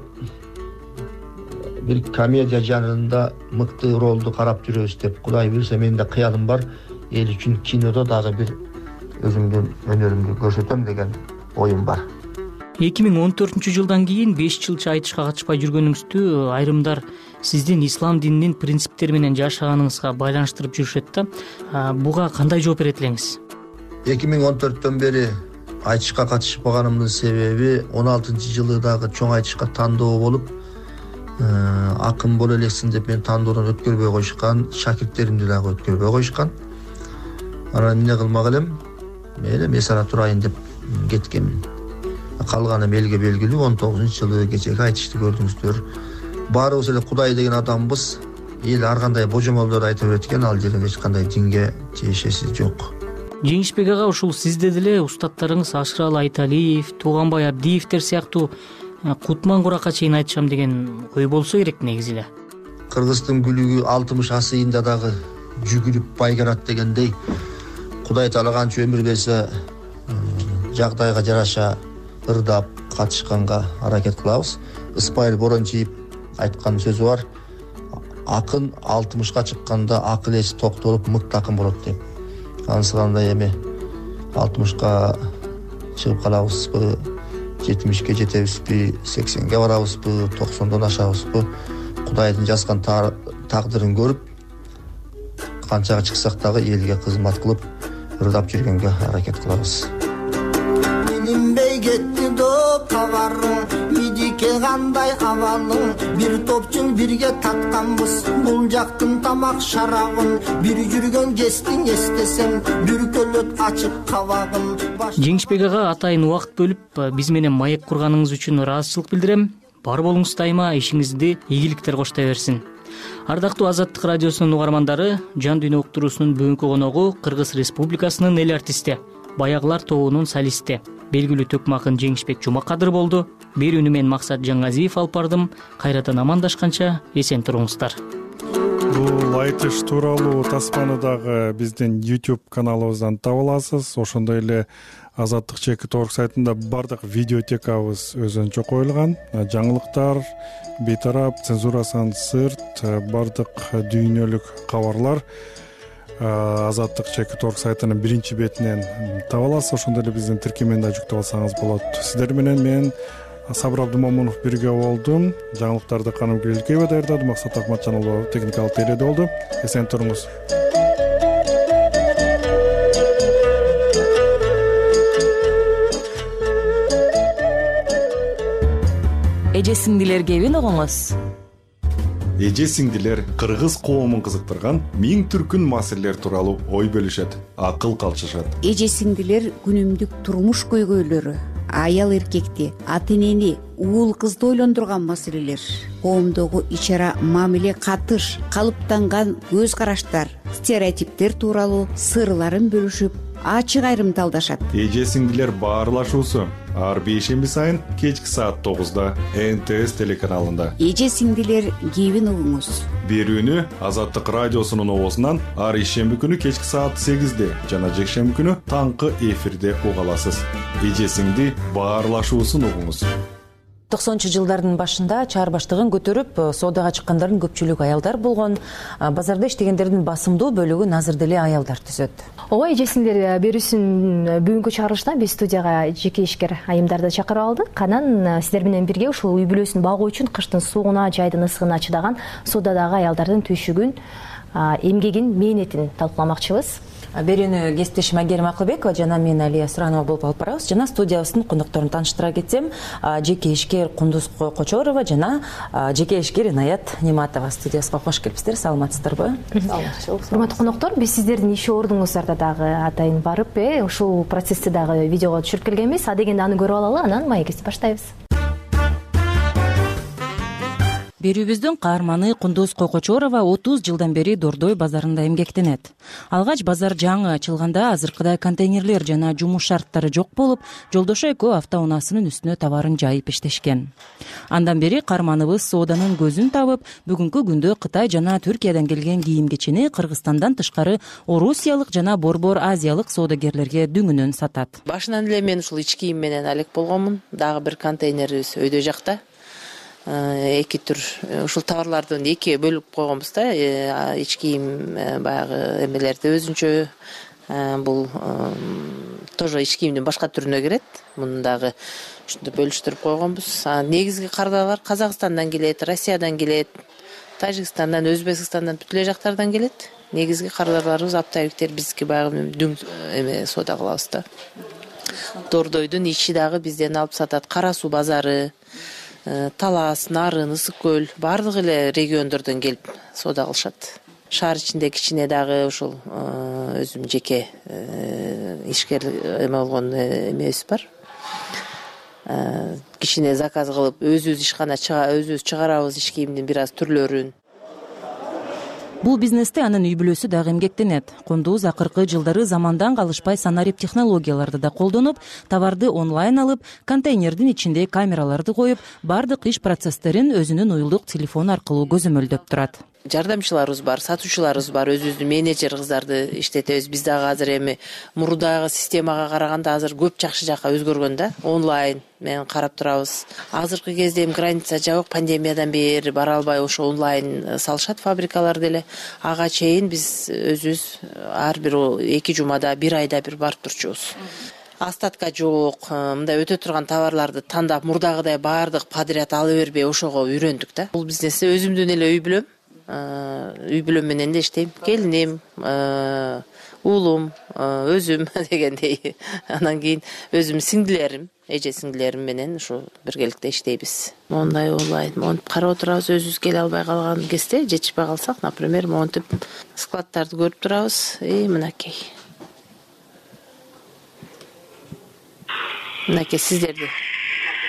бир комедия жанрында мыкты ролду карап жүрөбүз деп. Кудай билсе, менин да кыялым бар, эл үчүн кинодо дагы бир өзүмдүн өнөрүмдү көрсөтөм деген оюм бар. 2014 жылдан кийин 5 жылча айтышка катышпай жүргөнүңүздү айрымдар сиздин ислам дининин принциптери менен жашаганыңызга байланыштырып жүрүшөт да. Буга кандай жооп берет элеңиз? 2014төн бери айтышка катышпаганымдын себеби 16-жылы дагы чоң айтышка тандоо болуп, акын боло элексиң деп мен тандоодон өткөрбөй коюшкан, шакирттеримди дагы өткөрбөй коюшкан. Анан эмне кылмак элем? Мен эсара турайын деп кеткенмин. Калганы элге белгилүү. 19-жылы кечеги айтышты көрдүңүздөр. Баарыбыз эле Кудай деген адамбыз. Эл ар кандай божомолдорду айтып берет экен, ал жерде эч кандай динге тиешеси жок. Жеңишбек ага, ушул сизде деле устаттарыңыз Ашырал Айталиев, Тууганбай Абдиевтер сыяктуу Кутман Куракка чейин айтышам деген ой болсо керек негизи эле. Кыргыздын күлүгү 60 асыйында дагы жүгүрүп байгарат дегендей, Кудай таала канча өмүр берсе, жагдайга жараша ырдап катышканга аракет кылабыз. Ысмайыл Борончиев айткан сөзү бар. Акын 60га чыкканда акыл эси токтолуп мыкты акын болот деп. Анысы кандай эми 60га чыгып калабызбы, 70ге жетебизби, 80ге барабызбы, 90дон ашабызбы? Кудайдын жазган тагдырын көрүп, канчага чыксак дагы элге кызмат кылып, ырдап жүргөнгө аракет кылабыз. Билинбей кетти доп кабарың, мидике кандай абалың, бир топчун бирге татканбыз, бул жактын тамак шарабын, бир жүргөн кестиң эстесең, бүркөлөт ачык кабагын. Жеңишбек ага, атайын убакыт бөлүп биз менен маек курганыңыз үчүн ыраазычылык билдирем. Бар болуңуз дайыма, ишиңизди ийгиликтер коштой берсин. Ардактуу Азаттык радиосунун угармандары, Жан дүйнө уктуруусунун бүгүнкү коногу Кыргыз Республикасынын эл артисти, Баягылар тобунун солисти, белгилүү Төкмакын Жеңишбек Жумакадыр болду. Бир үнү мен Максат Жаңгазиев алып бардым. Кайрадан амандашканча эсен туруңуздар. Бул айтыш тууралуу тасманы дагы биздин YouTube каналыбыздан таба аласыз. Ошондой эле Азаттык Чекит.org сайтында бардык видеотекабыз өзүнчө коюлган. Жаңылыктар, бейтарап, цензурасынан сырт бардык дүйнөлүк кабарлар Азаттык Чекит.org сайтынын биринчи бетинен таба аласыз. Ошондой эле биздин тиркемени да жүктөп алсаңыз болот. Сиздер менен мен Сабыр Абдымомунов бирге болдум. Жаңылыктарды Каным Гүлкеева даярдады. Максат Акматжанұлы техникалык тейледе болду. Эсен туруңуз. Эже сиңдилер кебин угуңуз. Эже сиңдилер кыргыз коомун кызыктырган миң түркүн маселелер тууралуу ой бөлүшөт, акыл калчышат. Эже сиңдилер күнүмдүк турмуш көйгөйлөрү, аял эркекти, ата энени, уул кызды ойлондурган маселелер, коомдогу ич-ара мамиле, катыш, калыптанган көз караштар, стереотиптер тууралуу сырларын бөлүшүп, ачык айрымдалдашат. Эже сиңдилер баарлашуусу ар бейшемби сайын кечки саат 9-да НТС телеканалында. Эже сиңдилер кебин угуңуз. Берүүнү Азаттык радиосунун обосунан ар ишемби күнү кечки саат 8-де жана жекшемби күнү таңкы эфирде уга аласыз. Эже сиңди баарлашуусун угуңуз. 90 жылдардын башында чаар баштыгын көтөрүп соодага чыккандардын көпчүлүгү аялдар болгон. Базарда иштегендердин басымдуу бөлүгүн азыр деле аялдар түзөт. Ооба, эже сиңдилер берүүсүн бүгүнкү чыгарылышта биз студияга жеке ишкер айымдарды чакырып алдык. Анан сиздер менен бирге ушул үй бүлөсүн багуу үчүн кыштын суугуна, жайдын ысыгына чыдаган соодадагы аялдардын түйшүгүн, эмгегин, мээнетин талкууламакчыбыз. Берүүнү кесиптешим Айгерим Акылбекова жана мен Алия Суранова болуп алып барабыз. Жана студиябыздын конокторун тааныштыра кетсем, жеке ишкер Кундуз Кочорова жана жеке ишкер Инаят Нематова студиябызга кош келипсиздер. Саламатсыздарбы? Урматтуу коноктор, биз сиздердин иш ордуңуздарда дагы атайын барып, ушул процессти дагы видеого түшүрүп келгенбиз. Адегенде аны көрүп алалы, анан маегибизди баштайбыз. Берүүбүздүн каарманы Кундуз Кочорова 30 жылдан бери Дордой базарында эмгектенет. Алгач базар жаңы ачылганда азыркыдай контейнерлер жана жумуш шарттары жок болуп, жолдошу экөө автоунаасынын үстүнө товарын жайып иштешкен. Андан бери каарманыбыз сооданын көзүн табып, бүгүнкү күндө Кытай жана Түркиядан келген кийим-кечени Кыргызстандан тышкары Орусиялык жана Борбор Азиялык соодагерлерге дүңүнөн сатат. Башынан эле мен ушул ич кийим менен алек болгонмун. Дагы бир контейнерибиз өйдө жакта. Эки түр ушул товарлардын экиге бөлүп койгонбуз да. Ич кийим баягы эмелерди өзүнчө, бул тоже ич кийимдин башка түрүнө кирет. Муну дагы ушунтип бөлүштүрүп койгонбуз. Негизги кардарлар Казакстандан келет, Россиядан келет, Тажикстандан, Өзбекстандан, бүт эле жактардан келет. Негизги кардарларыбыз оптовиктер биздики баягы дүң соода кылабыз да. Дордойдун ичи дагы бизден алып сатат. Кара суу базары, Талас, Нарын, Ысык көл бардык эле региондордон келип соода кылышат. Шаар ичинде кичине дагы ушул өзүм жеке ишкер эме болгон эмебиз бар. Кичине заказ кылып өзүбүз ишкана өзүбүз чыгарабыз ич кийимдин бир аз түрлөрүн. Бул бизнесте анын үй бүлөсү дагы эмгектенет. Кундуз акыркы жылдары замандан калышпай санарип технологияларды да колдонуп, товарды онлайн алып, контейнердин ичинде камераларды коюп, бардык иш процесстерин өзүнүн уюлдук телефон аркылуу көзөмөлдөп турат. Жардамчыларыбыз бар, сатуучуларыбыз бар, өзүбүздүн менеджер кыздарды иштетебиз. Биз дагы азыр эми мурдагы системага караганда азыр көп жакшы жакка өзгөргөн да. Онлайн менен карап турабыз. Азыркы кезде эми граница жабык, пандемиядан бери бара албай ошо онлайн салышат фабрикалар деле. Ага чейин биз өзүбүз ар бир 2 жумада, 1 айда бир барып турчубуз. Остатка жок, мындай өтө турган товарларды тандап, мурдагыдай бардык подряд ала бербей ошого үйрөндүк да. Бул бизнесте өзүмдүн эле үй бүлөм менен да иштейм. Келиним, уулум, өзүм дегендей. Анан кийин өзүм сиңдилерим, эже сиңдилерим менен ушу биргеликте иштейбиз. Мондай онлайн, монтип карап турабыз, өзүбүз келе албай калган кезде, жетишпей калсак, например, монтип складдарды көрүп турабыз. Мынакей. Мынакей сиздерди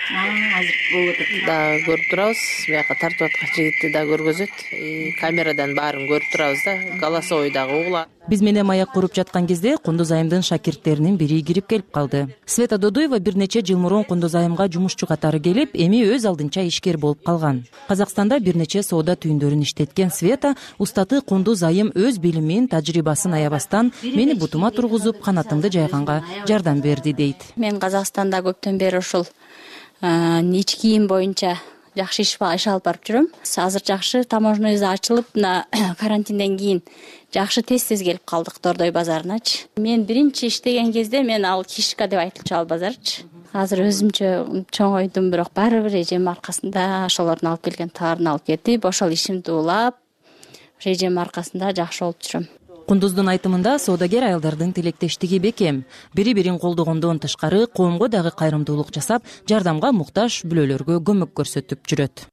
азыр болуп атат да көрүп турабыз. Бияка тартып аткан жигитти да көргөзөт. Камерадан баарын көрүп турабыз да. Голосовой дагы угулат. Биз менен маек куруп жаткан кезде Кундуз айымдын шакирттеринин бири кирип келип калды. Света Додуева бир нече жыл мурун Кундуз айымга жумушчу катары келип, эми өз алдынча ишкер болуп калган. Казакстанда бир нече соода түйүндөрүн иштеткен Света устаты Кундуз айым өз билимин, тажрыйбасын аябастан мени бутума тургузуп, канатымды жайганга жардам берди дейт. Мен Казакстанда көптөн бери ушул ич кийим боюнча жакшы иш алып барып жүрөм. Азыр жакшы таможняйыбыз ачылып, мына карантинден кийин жакшы тез келип калдык Дордой базарыначы. Мен биринчи иштеген кезде мен ал Кишка деп айтылчу ал базарчы. Азыр өзүмчө чоңойдум, бирок баары бир эжем аркасында ошолордун алып келген товарын алып кетип, ошол ишимди улап, эжем аркасында жакшы болуп жүрөм. Кундуздун айтымында соодагер аялдардын тилектештиги бекем. Бири-бирин колдогондон тышкары коомго дагы кайрымдуулук жасап, жардамга муктаж бүлөлөргө көмөк көрсөтүп жүрөт.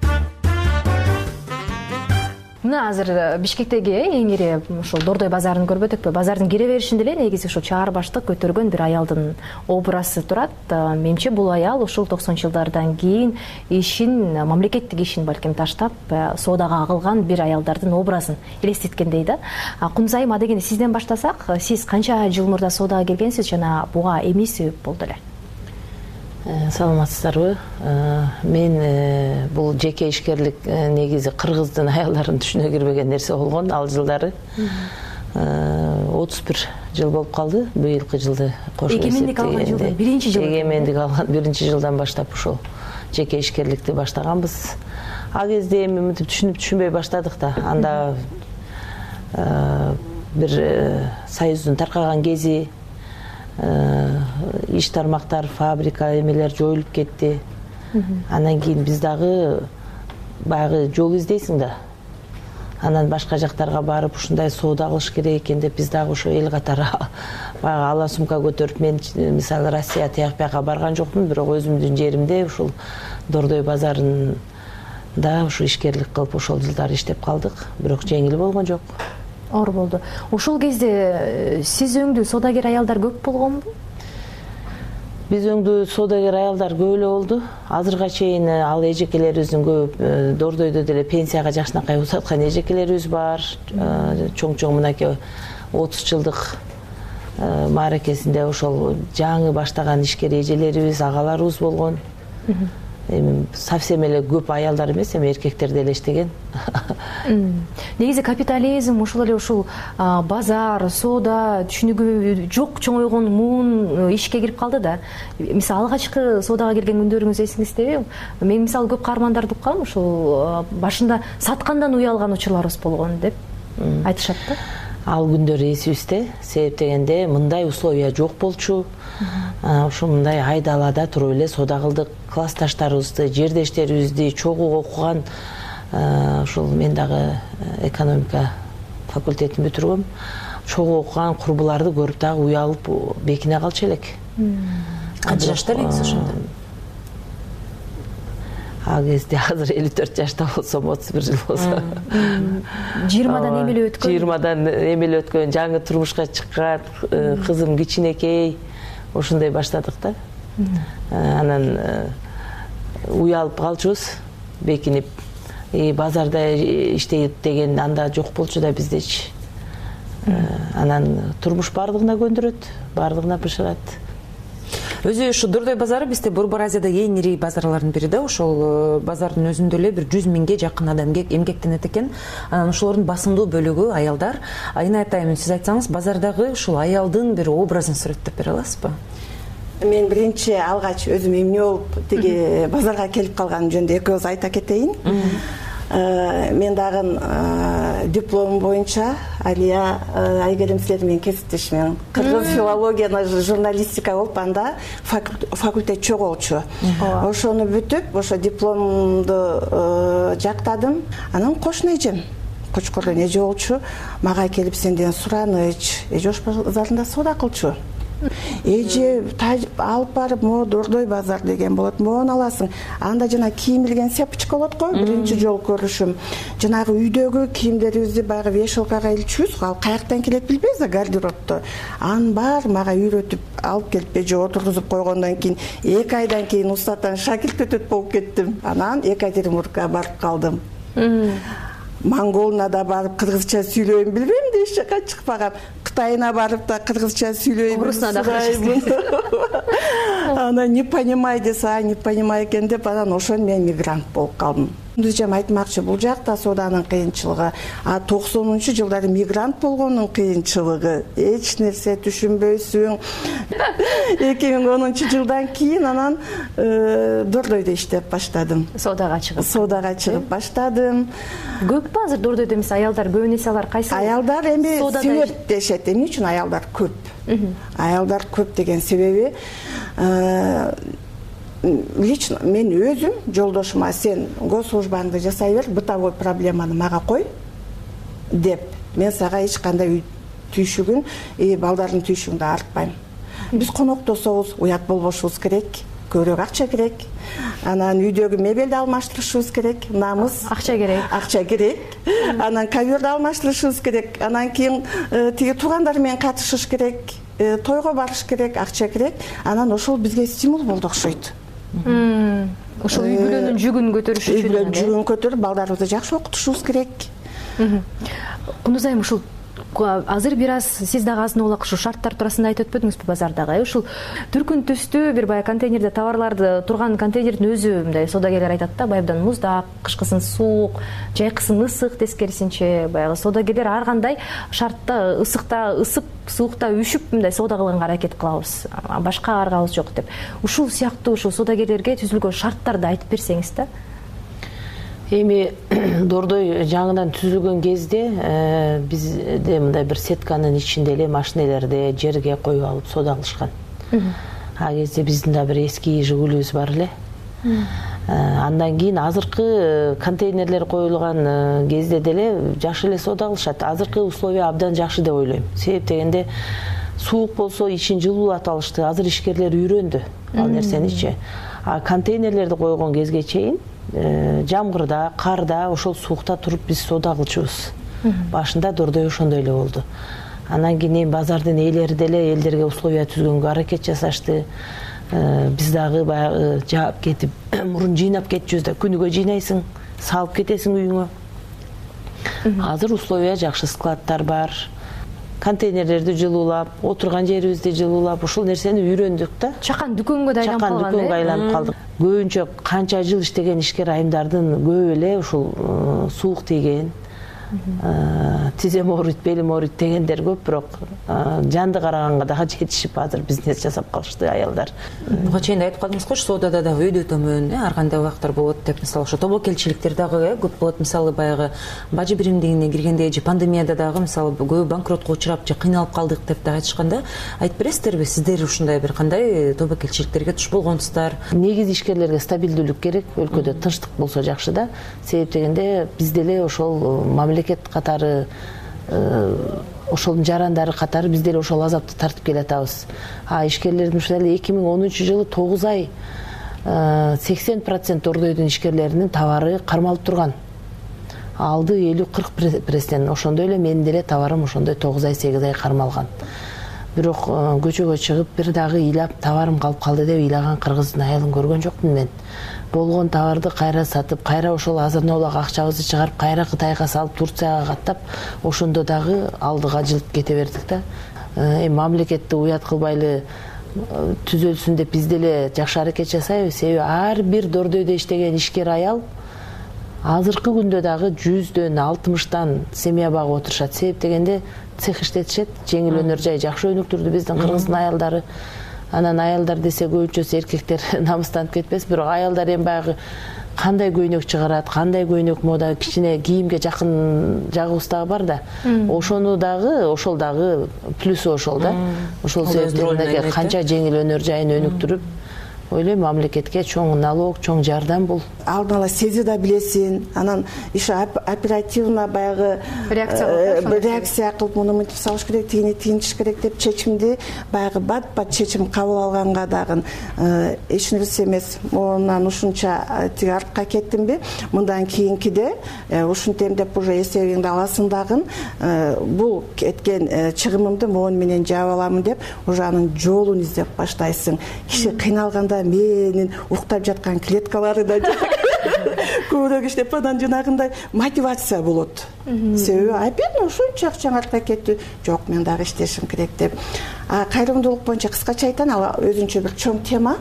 Мына азыр Бишкектеги эң ири ушул Дордой базарын көрбөдүкпү? Базардын кире беришинде эле негизи ушул чаар баштык көтөргөн бир аялдын образы турат. Менимче бул аял ушул 90-жылдардан кийин ишин, мамлекеттик ишин балким таштап, соодага агылган бир аялдардын образын элестеткендей да. Кундуз айым, адегенде сизден баштасак, сиз канча жыл мурда соодага келгенсиз жана буга эмне себеп болду эле? Саламатсыздарбы? Мен бул жеке ишкерлик негизи кыргыздын аялдарын түшүнө кирбеген нерсе болгон ал жылдары. 31 жыл болуп калды. Быйылкы жылды кошуп эгемендик алган жылдан биринчи жыл. Эгемендик алган биринчи жылдан баштап ушул жеке ишкерликти баштаганбыз. Ал кезде эми мынтип түшүнбөй баштадык да. Анда бир союздун таркаган кези, иш тармактар, фабрика эмелер жоюлуп кетти. Анан кийин биз дагы баягы жол издейсиң да. Анан башка жактарга барып ушундай соода кылыш керек экен деп биз дагы ошо эл катары баягы ала сумка көтөрүп, мен мисалы Россия тияк бияка барган жокмун, бирок өзүмдүн жеримде ушул Дордой базарында ушу ишкерлик кылып ошол жылдары иштеп калдык, бирок жеңил болгон жок. Оор болду. Ошол кезде сиз өңдүү соодагер аялдар көп болгонбу? Биз өңдүү соодагер аялдар көп эле болду. Азырга чейин ал эжекелерибиздин көп Дордойдо деле пенсияга жакшынакай узаткан эжекелерибиз бар. Чоң-чоң мынакей 30 жылдык мааракесинде ошол жаңы баштаган ишкер эжелерибиз, агаларыбыз болгон. Эми совсем эле көп аялдар эмес, эми эркектер деле иштеген. Негизи капитализм ошол эле ушул базар, соода түшүнүгү жок чоңойгон муун ишке кирип калды да. Мисалы алгачкы соодага келген күндөрүңүз эсиңиздеби? Мен мисалы көп каармандарды уккам, ушул башында саткандан уялган учурларыбыз болгон деп айтышат да. Ал күндөр эсибизде, себеп дегенде мындай условия жок болчу. Ошо мындай айдалада туруп эле соода кылдык. Классташтарыбызды, жердештерибизди чогуу окуган, ушул мен дагы экономика факультетин бүтүргөм. Чогуу окуган курбуларды көрүп дагы уялып бекине калчу элек. Канча жашта элеңиз ошондо? Ал кезде азыр 54 жашта болсом, 31 жыл болсо. 20дан эмеле өткөн. 20дан эмеле өткөн, жаңы турмушка чыккан, кызым кичинекей, ошондой баштадык да. Анан уялып калчубуз, бекинип. Базарда иштейт деген анда жок болчу да биздечи. Анан турмуш бардыгына көндүрөт, бардыгына бышырат. Өзү ушу Дордой базары бизде Борбор Азиядагы эң ири базарлардын бири да. Ошол базардын өзүндө эле бир 100 миңге жакын адам эмгектенет экен. Анан ошолордун басымдуу бөлүгү аялдар. Айнат айым, сиз айтсаңыз, базардагы ушул аялдын бир образын сүрөттөп бере аласызбы? Мен биринчи алгач өзүм эмне болуп тиги базарга келип калганым жөнүндө эки ооз айта кетейин. Мен дагы дипломум боюнча Алия Айгерим силер менен кесиптешмин. Кыргыз филология, журналистика болуп, анда факультет чогулчу. Ошону бүтүп, ошо дипломду жактадым. Анан кошуна эжем, Кочкордон эже болчу, мага келип сенден сураныч, эже ош базарында соода кылчу. эже алып барып могу Дордой базар деген болот, могуну аласың. Анда жана кийим илген сепочка болот го, биринчи жолу көрүшүм. Жанагы үйдөгү кийимдерибизди баягы вешалкага илчүбүз, ал каяктан келет билбейбиз да, гардеробто. Анын баары мага үйрөтүп алып келип эже отургузуп койгондон кийин 2 айдан кийин устаттан шакирт өтөт болуп кеттим. Анан Екатеринбургка барып калдым. Монголуна да барып кыргызча сүйлөйм билбейм да, эч жака чыкпагам. Кытайына барып да кыргызча сүйлөйм. Орусуна да Анан не понимай десе, не понимай экен деп, анан ошон мен мигрант болуп калдым. Өзүм айтмакчы, бул жакта сооданын кыйынчылыгы, 90-жылдары мигрант болгондун кыйынчылыгы, эч нерсе түшүнбөйсүң. 2010-жылдан кийин анан Дордойдо иштеп баштадым. Соодага чыгып баштадым. Көппү азыр Дордойдо эмес аялдар, көбүнесе алар кайсы? Аялдар эми себеп дешет. Эмне үчүн аялдар көп? Аялдар көп деген себеби лично мен өзүм жолдошума сен госслужбаңды жасай бер, бытовой проблеманы мага кой деп, мен сага эч кандай үй түйшүгүн, балдардын түйшүгүн да артпайм. Биз коноктособуз, уят болбошубуз керек, көбүрөөк акча керек. Анан үйдөгү мебелди алмаштырышыбыз керек, намыз, акча керек. Анан коверди алмаштырышыбыз керек. Анан кийин тиги туугандар менен катышыш керек, тойго барыш керек, акча керек. Анан ошол бизге стимул болду окшойт. Ошол үй бүлөнүн жүгүн көтөрүш үчүн. Үй бүлөнүн жүгүн көтөрүп, балдарыбызды жакшы окутушубуз керек. Кунузайым, ушул азыр бир аз сиз дагы азын-аулак ушу шарттар туурасында айтып өтпөдүңүзбү базардагы? Ушул түркүн түстүү бир баягы контейнерде товарларды турган контейнердин өзү мындай соодагерлер айтат да, баягыдан муздак, кышкысын суук, жайкысын ысык, тескерисинче баягы соодагерлер ар кандай шартта ысыкта ысып, суукта үшүп мындай соода кылганга аракет кылабыз. Башка аргабыз жок деп. Ушул сыяктуу ушул соодагерлерге түзүлгөн шарттарды айтып берсеңиз да. Эми Дордой жаңыдан түзүлгөн кезде бизде мындай бир сетканын ичинде эле машинелерди жерге коюп алып соода кылышкан. А кезде биздин да бир эски Жигулибиз бар эле. Андан кийин азыркы контейнерлер коюлган кезде деле жакшы эле соода кылышат. Азыркы условия абдан жакшы деп ойлойм. Себеп дегенде суук болсо ичин жылуулатып алышты. Азыр ишкерлер үйрөндү ал нерсеничи. А контейнерлерди койгон кезге чейин жамгырда, карда, ошол суукта туруп биз соода кылчубуз. Башында Дордой ошондой эле болду. Анан кийин базардын ээлери деле элдерге условия түзгөнгө аракет жасашты. Биз дагы баягы жаап кетип, мурун жыйнап кетчүбүз да, күнүгө жыйнайсың, салып кетесиң үйүңө. Азыр условия жакшы, складтар бар. Контейнерлерди жылуулап, отурган жерибизди жылуулап, ушул нерсени үйрөндүк да. Чакан дүкөнгө да айланып калган. Чакан дүкөнгө айланып калдык. Көбүнчө канча жыл иштеген ишкер айымдардын көбү эле ушул суук тийген, тизем оорuyт, белим оорuyт дегендер көп, бирок жанды караганга дагы жетишип азыр бизнес жасап калышты аялдар. Буга чейин айтып калдыңыз го, соодада дагы өйдө төмөн, ар кандай убактар болот деп, мисалы ошо тобокелчиликтер дагы көп болот. Мисалы баягы бажы биримдигине киргенде же пандемияда дагы мисалы көп банкротко учурап же кыйналып калдык деп да айтышканда, айтып бересиздерби, сиздер ушундай бир кандай тобокелчиликтерге туш болгонсуздар? Негизи ишкерлерге стабилдүүлүк керек, өлкөдө тынчтык болсо жакшы да. Себеп дегенде биз деле ошол мамлекет катары, ошолдун жарандары катары биз деле ошол азапты тартып келатабыз. А ишкерлердин ушул 2013-жылы 9 ай 80% Дордойдун ишкерлеринин товары кармалып турган. Алды 50-40%. Ошондой эле менин деле товарым ошондой 9 ай 8 ай кармалган. Бирок көчөгө чыгып бир дагы ыйлап товарым калып калды деп ыйлаган кыргыздын аялын көргөн жокмун мен. Болгон товарды кайра сатып, кайра ошол азыр-наулак акчабызды чыгарып, кайра Кытайга салып, Турцияга каттап, ошондо дагы алдыга жылып кете бердик да. Мамлекетти уят кылбайлы түзөлсүн деп биз деле жакшы аракет жасайбы? Себеби ар бир Дордойдо иштеген ишкер аял азыркы күндө дагы 100дөн 60тан семья багып отурушат. Себеп дегенде цех иштетишет, жеңил өнөр жай жакшы өнүктүрдү биздин кыргыздын аялдары. Анан аялдар десе көбүнчөсү эркектер намыстанып кетпес, бирок аялдар эми баягы кандай көйнөк чыгарат, кандай көйнөк мода, кичине кийимге жакын жагыбыз дагы бар да. Ошону дагы, ошол дагы плюсу ошол да. Ошол себептен канча жеңил өнөр жайын өнүктүрүп, ойлойм мамлекетке чоң налог, чоң жардам бул. Алдын ала сезе да билесин, анан ише оперативно баягы реакция кылып муну мынтип салыш керек, тигини тигинтиш керек деп чечимди баягы бат чечим кабыл алганга дагы эч нерсе эмес. Монан ушунча тиги артка кеттимби? Мындан кийинкиде ушинтем деп уже эсебиңди аласың дагы, бул кеткен чыгымымды могу менен жаап аламын деп уже анын жолун издеп баштайсың. Киши кыйналганда менин уктап жаткан клеткалары да көбүрөөк иштеп анан жанагындай мотивация болот. Себеби опять ушунча акчаң артка кетти, жок мен дагы иштешим керек деп. Кайрымдуулук боюнча кыскача айтайын, ал өзүнчө бир чоң тема.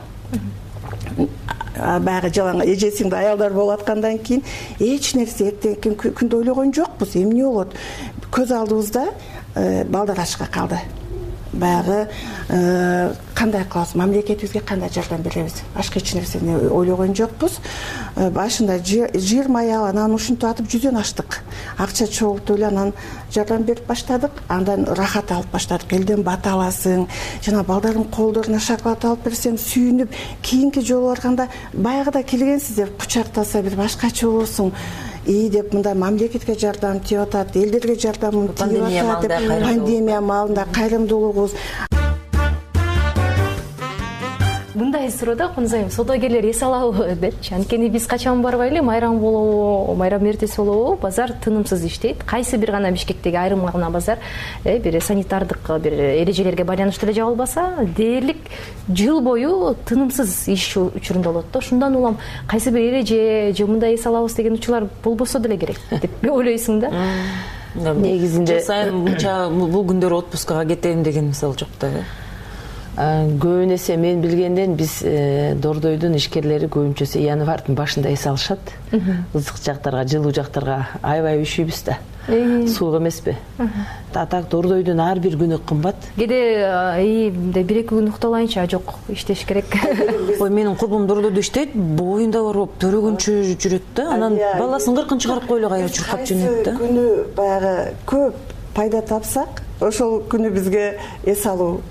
Баягы жалаң эжесиңде аялдар болуп аткандан кийин эч нерсе эртеңки күндө ойлогон жокпуз. Эмне болот? Көз алдыбызда балдар ачка калды. Баягы кандай кылабыз, мамлекетибизге кандай жардам беребиз? Башка эч нерсени ойлогон жокпуз. Башында 20 аял, анан ушинтип атып 100дөн аштык. Акча чогултуп эле анан жардам берип баштадык. Андан рахат алып баштадык. Элден бата аласың. Жана балдардын колдоруна шоколад алып берсең, сүйүнүп, кийинки жолу барганда баягыда келгенсиз деп кучактаса бир башкача болосуң. Деп мындай мамлекетке жардам тиеп атат, элдерге жардам тиеп атат деп пандемия маалында кайрымдуулугубуз. Мындай суроодо Кунузайым, содогерлер эс алабы депчи. Анткени биз качан барбайлы, майрам болобу, майрам эртеси болобу, базар тынымсыз иштейт. Кайсы бир гана Бишкектеги айрым гана базар бир санитардык бир эрежелерге байланыштуу эле жабылбаса, дээрлик жыл бою тынымсыз иш учурунда болот да. Ошондон улам кайсы бир эреже же мындай эс алабыз деген учурлар болбосо деле керек деп ойлойсуң да. Негизинде жыл сайын бул күндөр отпускага кетем деген мисал жок да. Көбүн эсе мен билгенден биз Дордойдун ишкерлери көбүнчөсү январдын башында эс алышат. Ызык жактарга, жылуу жактарга аябай үшүйбүз да. Суук эмеспи? Так Дордойдун ар бир күнү кымбат. Кээде 1-2 күн укталайынча жок, иштеш керек. Ой, менин курбум Дордойдо иштейт, боюнда барып төрөгөнчү жүрөт да. Анан баласын 40 чыгарып койлу кайра чуркап жөнөйт да. Күнү баягы көп пайда тапсак, ошол күнү бизге эс алуу.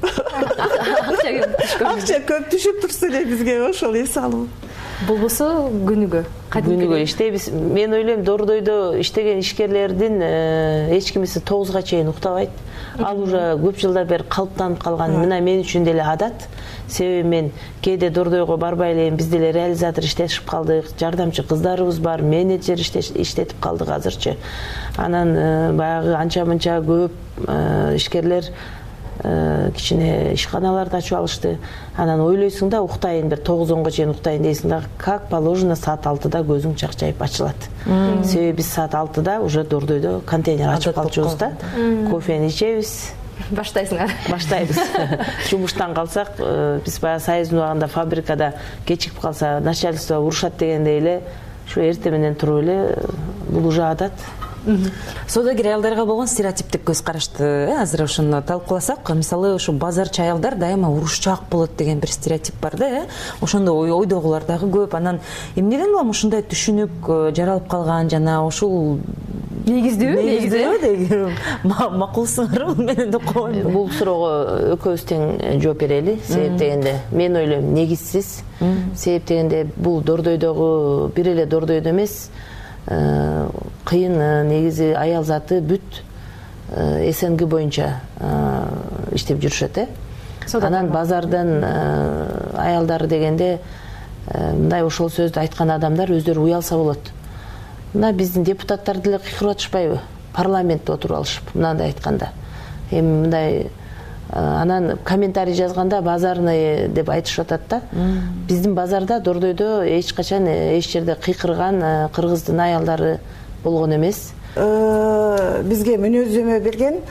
Акча көп түшүп турса эле бизге ошол эс алуу. Болбосо күнүгө иштейбиз. Мен ойлойм Дордойдо иштеген ишкерлердин эч кимиси 9га чейин уктабайт. Ал уже көп жылдар бери калыптанып калган. Мына мен үчүн деле адат. Себеби мен кээде Дордойго барбай элем, биз деле реализатор иштешип калдык, жардамчы кыздарыбыз бар, менеджер иштетип калдык азырчы. Анан баягы анча-мынча көп ишкерлер кичине ишканаларды ачып алышты. Анан ойлойсуң да, уктайын бир 9-10га чейин уктайын дейсиң да, как положено саат 6-да көзүң чакчайып ачылат. Себеби биз саат 6-да уже Дордойдо контейнер ачып калчубуз да. Кофени ичебиз. Баштайбыз. Жумуштан калсак, биз баягы Союздун убагында фабрикада кечигип калса, начальство урушат дегендей эле, ушу эрте менен туруп эле, бул уже адат. Содогер аялдарга болгон стереотиптик көз карашты азыр ошону талкууласак, мисалы ушу базарчы аялдар дайыма урушчаак болот деген бир стереотип бар да. Ошондо ойдогулар дагы көп. Анан эмнеден улам ушундай түшүнүк жаралып калган, жана ушул негиздүү макулсуңарбы? Мен деп коеюн. Бул суроого экөөбүз тең жооп берели. Себеп дегенде мен ойлойм негизсиз. Себеп дегенде бул Дордойдогу бир эле Дордойдо эмес, кыйын негизи аял заты бүт СНГ боюнча иштеп жүрүшөт. Анан базардын аялдары дегенде мындай ошол сөздү айткан адамдар өздөрү уялса болот. Мына биздин депутаттар деле кыйкырып атышпайбы? Парламентте отуруп алышып, мындай айтканда. Эми мындай анан комментарий жазганда базарный деп айтышып атат да. Биздин базарда Дордойдо эч качан эч жерде кыйкырган кыргыздын аялдары болгон эмес. Бизге мүнөздөмө берген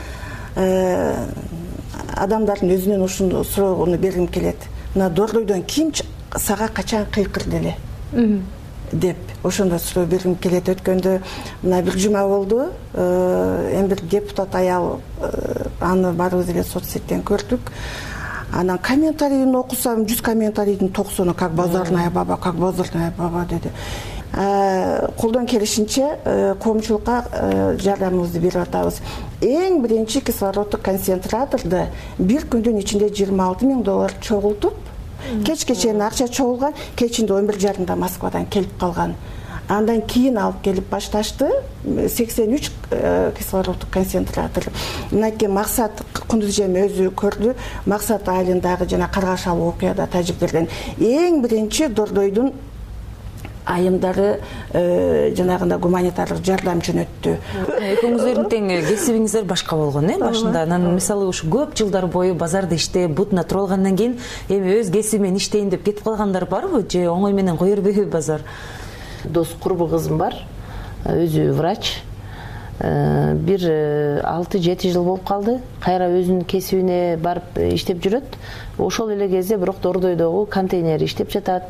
адамдардын өзүнөн ушуну суроону бергим келет. Мына Дордойдон ким сага качан кыйкырды эле? Деп ошондо суроо бергим келет. Өткөндө мына бир жума болду, эми бир депутат аял, аны баарыбыз эле соц сеттен көрдүк. Анан комментарийин окусам, 100 комментарийдин 90-ы как базарная баба деди. Колдон келишинче коомчулукка жардамыбызды берип атабыз. Эң биринчи кислороддук концентраторду бир күндүн ичинде $26,000 чогултуп, Кечке чейин акча чогулган, кечинде 11:30 Москвадан келип калган. Андан кийин алып келип башташты 83 кислороддук концентратор. Мынакей Максат Кундузжем өзү көрдү. Максат айылындагы жана каргашалы окуяда тажиберден эң биринчи Дордойдун айымдары жанагында гуманитардык жардам жөнөттү. Экөөңүздөрдүн тең кесибиңиздер башка болгон, башында. Анан мисалы ушу көп жылдар бою базарда иштеп, бутуна туруп алгандан кийин эми өз кесибимен иштейин деп кетип калгандар барбы же оңой менен кое бербейби базар? Дос курбу кызым бар, өзү врач. Бир 6-7 жыл болуп калды. Кайра өзүнүн кесибине барып иштеп жүрөт. Ошол эле кезде бирок Дордойдогу контейнер иштеп жатат.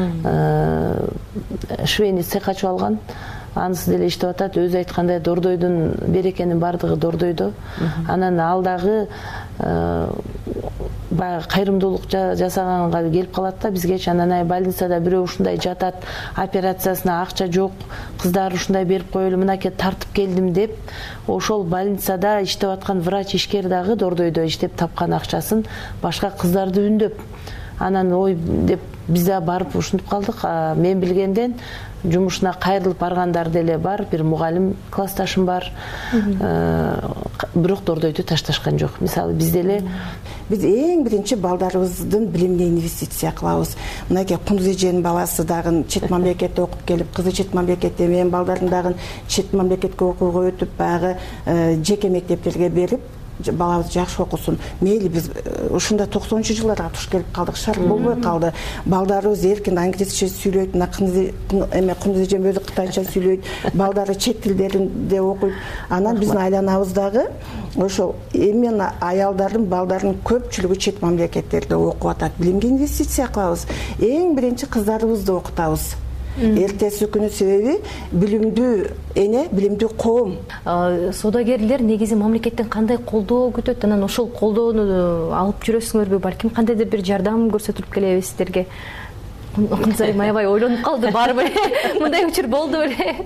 Швейный цех ачып алган. Анысы деле иштеп атат. Өзү айткандай Дордойдун берекенин бардыгы Дордойдо. Анан ал дагы баягы кайрымдуулук жасаганга келип калат да бизгечи. Анан больницада бирөө ушундай жатат, операциясына акча жок, кыздар ушундай берип коелу, мынакей тартып келдим деп, ошол больницада иштеп аткан врач ишкер дагы Дордойдо иштеп тапкан акчасын башка кыздарды үндөп, анан ой деп биз да барып ушинтип калдык. Мен билгенден жумушуна кайрылып баргандар деле бар, бир мугалим классташым бар. Бирок Дордойду ташташкан жок. Мисалы биз деле биз эң биринчи балдарыбыздын билимине инвестиция кылабыз. Мынакей Кундуз эженин баласы дагы чет мамлекетте окуп келип, кызы чет мамлекетте, менин балдарым дагы чет мамлекетке окууга өтүп, баягы жеке мектептерге берип, балабыз жакшы окусун. Мейли биз ушунда 90-жылдарга туш келип калдык, шарт болбой калды. Балдарыбыз эркин англисче сүйлөйт, Кундуз эжем өзү кытайча сүйлөйт, балдары чет тилдеринде окуйт. Анан биздин айланабыздагы ошол эми аялдардын, балдардын көпчүлүгү чет мамлекеттерде окуп атат. Билимге инвестиция кылабыз. Эң биринчи кыздарыбызды окутабыз. Эртеси күнү, себеби билимдүү эне, билимдүү коом. Соодагерлер негизи мамлекеттен кандай колдоо күтөт? Анан ошол колдоону алып жүрөсүңөрбү? Балким кандайдыр бир жардам көрсөтүлүп келеби сиздерге? Кунзарим аябай ойлонуп калды, барбы? Мындай учур болду беле?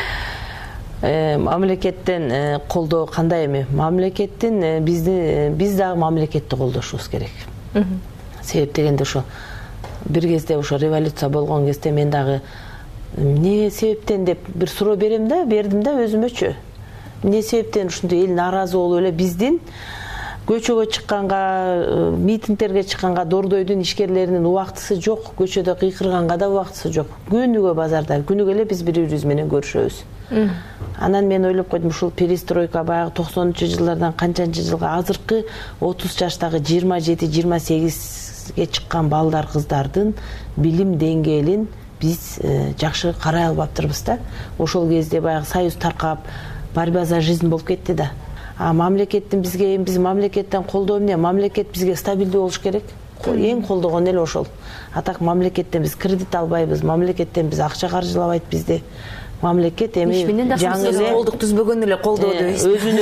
Мамлекеттен колдоо кандай эми? Мамлекеттин биз дагы мамлекетти колдошубуз керек. Себеп дегенде ошо бир кезде ошо революция болгон кезде мен дагы эмне себептен деп бир суроо бердим да өзүмөчү. Эмне себептен ушундай эл нааразы болуп эле биздин көчөгө чыкканга, митингтерге чыкканга Дордойдун ишкерлеринин убактысы жок, көчөдө кыйкырганга да убактысы жок. Күнүгө базарда, күнүгө эле биз бири-бирибиз менен көрүшөбүз. Анан мен ойлоп койдум, ушул перестройка баягы 90-жылдардан канчанчы жылга азыркы 30 жаштагы 27-28ге чыккан балдар, кыздардын билим деңгээлин биз жакшы карай албаптырбыз да. Ошол кезде баягы союз таркап, борьба за жизнь болуп кетти да. Мамлекеттин бизге, биз мамлекеттен колдоо эмне? Мамлекет бизге стабилдүү болуш керек. Эң колдогон эле ошол. Атак мамлекеттен биз кредит албайбыз, мамлекеттен биз акча каржылабайт бизди. Мамлекет эми жаңы эле колдук түзбөгөн эле колдоо дейбиз. Өзүн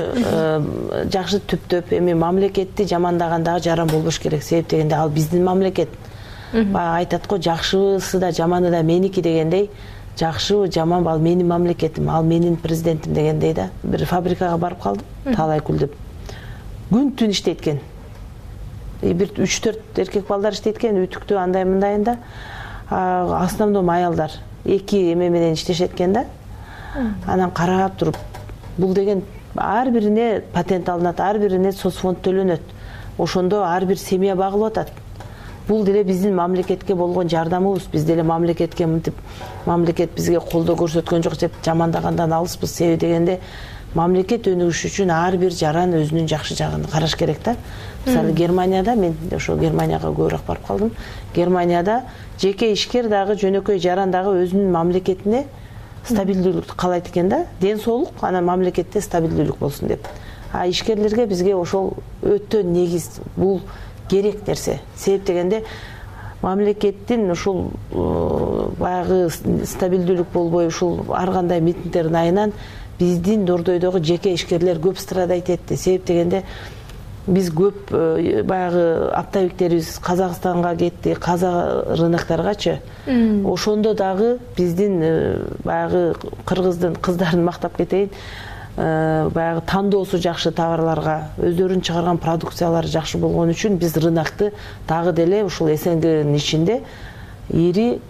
өзү жакшы түптөп, эми мамлекетти жамандаган дагы жаран болбош керек. Себеп дегенде ал биздин мамлекет. Айтат го, жакшысы да жаманы да меники дегендей, жакшы жаман ал менин мамлекетим, ал менин президентим дегендей да. Бир фабрикага барып калдым, талай күлдүп. Күн түн иштейт экен. Бир 3-4 эркек балдар иштейт экен, үтүктүү андай мындайында. Основном аялдар 2 эме менен иштешет экен да. Анан карап туруп, бул деген ар бирине патент алынат, ар бирине соцфонд төлөнөт. Ошондо ар бир семья багылып атат. Бул деле биздин мамлекетке болгон жардамыбыз. Биз деле мамлекетке мынтип, мамлекет бизге колдоо көрсөткөн жок деп жамандагандан алыспыз. Себеби дегенде мамлекет өнүгүш үчүн ар бир жаран өзүнүн жакшы жагын караш керек да. Мисалы Германияда, мен ошо Германияга көбүрөөк барып калдым. Германияда жеке ишкер дагы, жөнөкөй жаран дагы өзүнүн мамлекетине стабилдүүлүктү каалайт экен да. Ден соолук, анан мамлекетте стабилдүүлүк болсун деп. Ишкерлерге бизге ошол өтө негиз, бул керек нерсе. Себеп дегенде мамлекеттин ушул баягы стабилдүүлүк болбой, ушул ар кандай митингтердин айынан биздин Дордойдогу жеке ишкерлер көп страдайт этти. Себеп дегенде биз көп баягы оптовиктерибиз Казакстанга кетти, казак рыноктаргачы. Ошондо дагы биздин баягы кыргыздын кыздарын мактап кетейин, баягы тандоосу жакшы товарларга, өздөрүнүн чыгарган продукциялары жакшы болгон үчүн биз рынокты дагы деле ушул СНГнын ичинде ири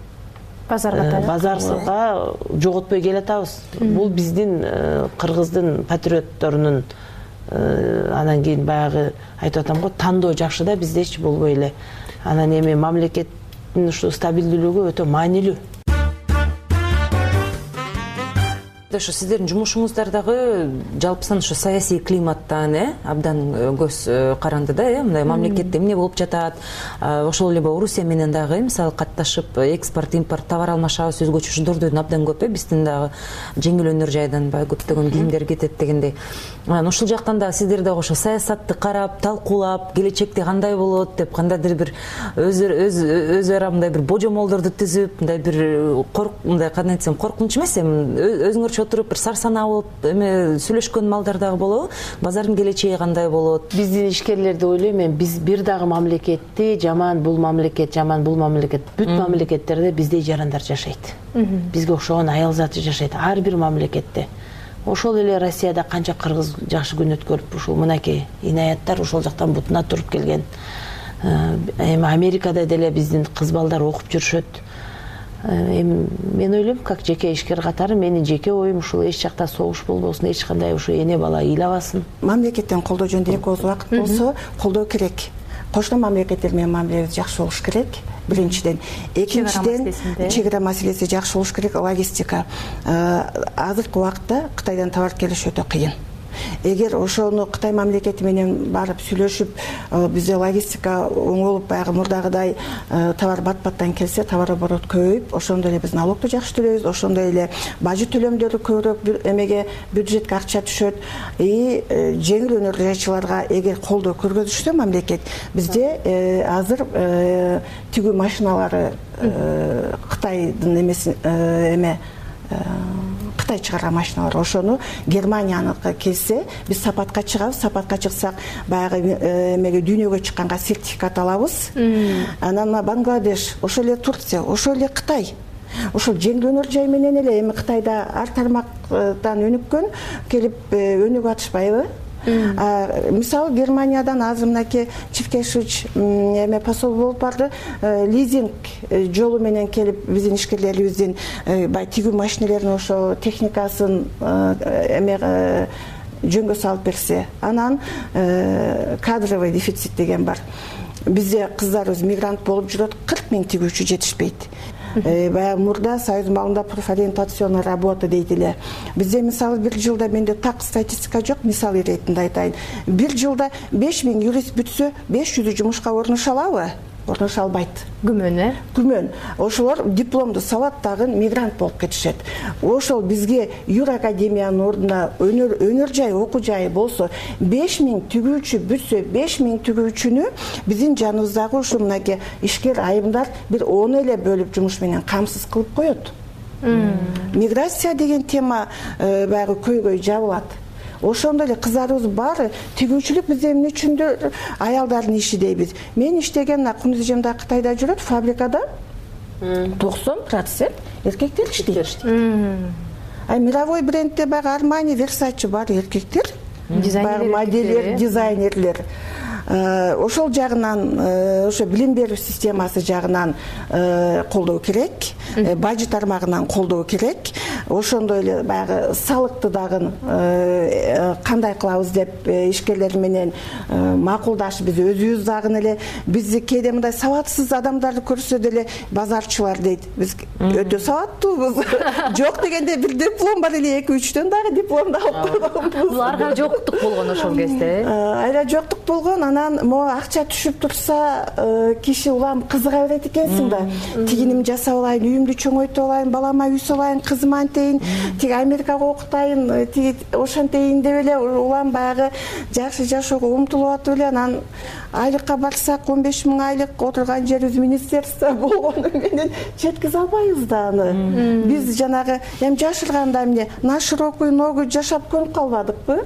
базарга жоготпой келатабыз. Бул биздин кыргыздын патриотторунун анан кийин баягы айтып атам го, тандоо жакшы да, бизде эч болбой эле. Анан эми мамлекеттин ушу стабилдүүлүгү өтө маанилүү. Ошо сиздердин жумушуңуздардагы жалпысынан ошо саясий климаттан абдан көз каранды да, мындай мамлекетте эмне болуп жатат, ошол эле Орусия менен дагы мисалы катташып экспорт импорт товар алмашабыз, өзгөчө дордойдун абдан көп, биздин дагы жеңил өнөр жайдан баягы көптөгөн кийимдер кетет дегендей. Анан ушул жактан да сиздер дагы ошо саясатты карап, талкуулап, келечекте кандай болот деп кандайдыр бир өз ара мындай бир божомолдорду түзүп, мындай бир мындай кандай десем коркунуч эмес, өзүңөр отуруп бир сарсанаа болуп эме сүйлөшкөн малдар дагы болобу? Базардын келечеги кандай болот? Биздин ишкерлерди ойлойм мен, биз бир дагы мамлекетти жаман бул мамлекет, бүт мамлекеттерде биздей жарандар жашайт. Бизге окшогон аял заты жашайт ар бир мамлекетте. Ошол эле Россияда канча кыргыз жакшы күн өткөрүп, ушул мынакей инаяттар ошол жактан бутуна туруп келген. Эми Америкада деле биздин кыз балдар окуп жүрүшөт. Мен ойлойм, как жеке ишкер катары менин жеке оюм ушул эч жакта согуш болбосун, эч кандай ушу эне бала ыйлабасын. Мамлекеттен колдоо жөнүндө эки ооз убакыт болсо, колдоо керек. Кошуна мамлекеттер менен мамилебиз жакшы болуш керек. Биринчиден, экинчиден чек ара маселеси жакшы болуш керек, логистика. Азыркы убакытта Кытайдан товар келиш өтө кыйын. Эгер ошону Кытай мамлекети менен барып сүйлөшүп, бизде логистика оңолуп, баягы мурдагыдай товар бат-баттан келсе, товар оборот көбөйүп, ошондой эле биз налогду жакшы төлөйбүз, ошондой эле бажы төлөмдөрү көбүрөөк эмеге бюджетке акча түшөт. Жеңил өнөр жайчыларга эгер колдоо көргөзүшсө мамлекет, бизде азыр тигүү машиналары Кытайдын Кытай чыгарган машиналар, ошону Германияныкы келсе, биз сапатка чыгабыз, сапатка чыксак, баягы эмеге дүйнөгө чыкканга сертификат алабыз. Анан Бангладеш, ошол эле Турция, ошол эле Кытай. Ошол жеңил өнөр жай менен эле эми Кытайда ар тармактан өнүккөн, келип өнүгүп атышпайбы? Мисалы Германиядан азыр мынакей Чивкешич эме посол болуп барды, лизинг жолу менен келип биздин ишкерлерибиздин бай тигүү машинелерин ошо техникасын эме жөнгө салып берсе, анан кадровый дефицит деген бар. Бизде кыздарыбыз мигрант болуп жүрөт, 40 000 тигүүчү жетишпейт. Баягы мурда союз маалында профориентационная работа дейт эле. Бизде мисалы бир жылда, менде так статистика жок, мисал иретинде айтайын. Бир жылда 5000 юрист бүтсө, 500 жумушка орношо алабы? Орношо албайт. Күмөн, Күмөн. Ошолор дипломду сабаттагы мигрант болуп кетишет. Ошол бизге Юр академиянын ордуна өнөр жай, окуу жайы болсо, 5000 тигүүчү бүтсө, 5000 тигүүчүнү биздин жаныбыздагы ушу мынакей ишкер айымдар бир 10 эле бөлүп жумуш менен камсыз кылып коет. Миграция деген тема баягы көйгөй жабылат. Ошондой эле кыздарыбыз баары тигүүчүлүк бизде эмне үчүндүр аялдардын иши дейбиз. Мен иштеген Кунузжемда Кытайда жүрөт фабрикада 90% эркектер иштейт. Мировой брендте баягы Armani, Versace бар эркектер, модельдер, дизайнерлер. Ошол жагынан, ошо билим берүү системасы жагынан колдоо керек, бажы тармагынан колдоо керек. Ошондой эле баягы салыкты дагы кандай кылабыз деп ишкерлер менен макулдашып, биз өзүбүз дагы эле бизди кээде мындай сабатсыз адамдарды көрсө деле базарчылар дейт. Биз өтө сабаттуубуз. Жок дегенде бир диплом бар эле, 2-3төн дагы дипломду алып койгонбуз. Буларга жоктук болгон ошол кезде. Айра жоктук болгон, анан могу акча түшүп турса, киши улам кызыга берет экенсиң да. Тигиним жасап алайын, үйүмдү чоңойтуп алайын, балама үй салайын, кызыма антейин, тиги Америкага окутайын, тиги ошентейин деп эле улам баягы жакшы жашоого умтулуп атып эле, анан айлыкка барсак 15 000 айлык отурган жерибиз министерство болгону менен жеткизе албайбыз да аны. Биз жанагы эми жашырганда эмне на широкую ногу жашап көнүп калбадыкпы?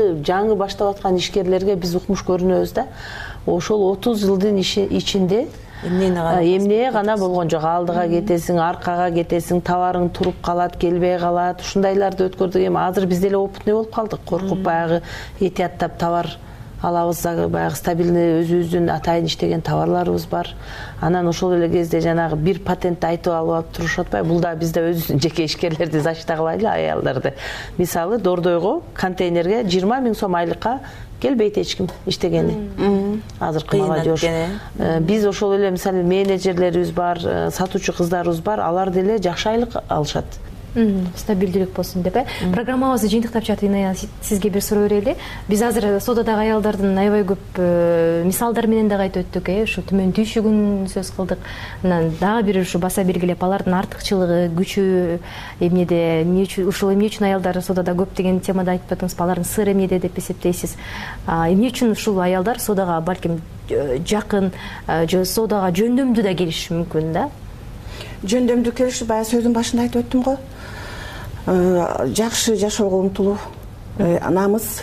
Жаңы баштап аткан ишкерлерге биз укмуш көрүнөбүз да. Ошол 30 жылдын ичинде эмне гана болгон жок. Алдыга кетесиң, аркага кетесиң, табарың туруп калат, келбей калат. Ушундайларды өткөрдүк. Эми азыр биз деле опытный болуп калдык. Коркуп баягы этияттап товар алабыз, баягы стабильный өзүбүздүн атайын иштеген товарларыбыз бар. Анан ошол эле кезде жанагы бир патентти айтып алып турушуп атпайбы? Бул да бизде өзүбүздүн жеке ишкерлерди защита кылайлы, аялдарды. Мисалы, Дордойго контейнерге 20 000 сом айлыкка келбейт эч ким иштегени. Азыркы молодежь. Биз ошол эле мисалы менеджерлерибиз бар, сатуучу кыздарыбыз бар, алар деле жакшы айлык алышат. Стабилдүүлүк болсун деп. Программабызды жыйынтыктап жатып, Иная, сизге бир суроо берели. Биз азыр содадагы аялдардын аябай көп мисалдар менен да айтып өттүк, ушу төмөн түйшүгүн сөз кылдык. Анан дагы бир ушу баса белгилеп, алардын артыкчылыгы, күчү эмнеде, ушул эмне үчүн аялдар содада көп деген темада айтып атыңызбы, алардын сыры эмнеде деп эсептейсиз? Эмне үчүн ушул аялдар содага балким жакын, содага жөндөмдүү да келиши мүмкүн да? Жөндөмдүү келиши, баягы сөздүн башында айтып өттүм го. Жакшы жашоого умтулуу, намыс,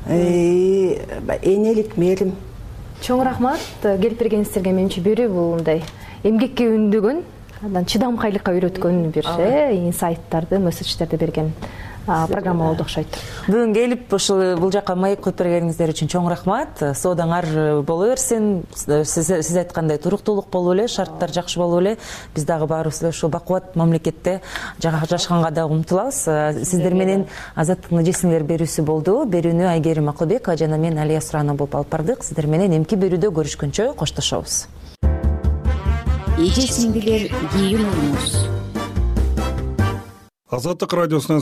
энелик, мээрим. Чоң рахмат келип бергениңиздерге. Менимче бирөө бул мындай эмгекке үндөгөн, андан чыдамкайлыкка үйрөткөн бир инсайттарды, месседждерди берген программа болду окшойт. Бүгүн келип ушул бул жака маек коюп бергениңиздер үчүн чоң рахмат. Соодаңар боло берсин. Сиз айткандай туруктуулук болуп эле, шарттар жакшы болуп эле, биз дагы баарыбыз эле ушул бакубат мамлекетте жашаганга да умтулабыз. Сиздер менен Азаттыктын эжесиңер берүүсү болду. Берүүнү Айгерим Акылбекова жана мен Алия Суранова болуп алып бардык. Сиздер менен эмки берүүдө көрүшкөнчө коштошобуз. Эже сиңдилер, кийин олуңуз. Азаттык радиосунан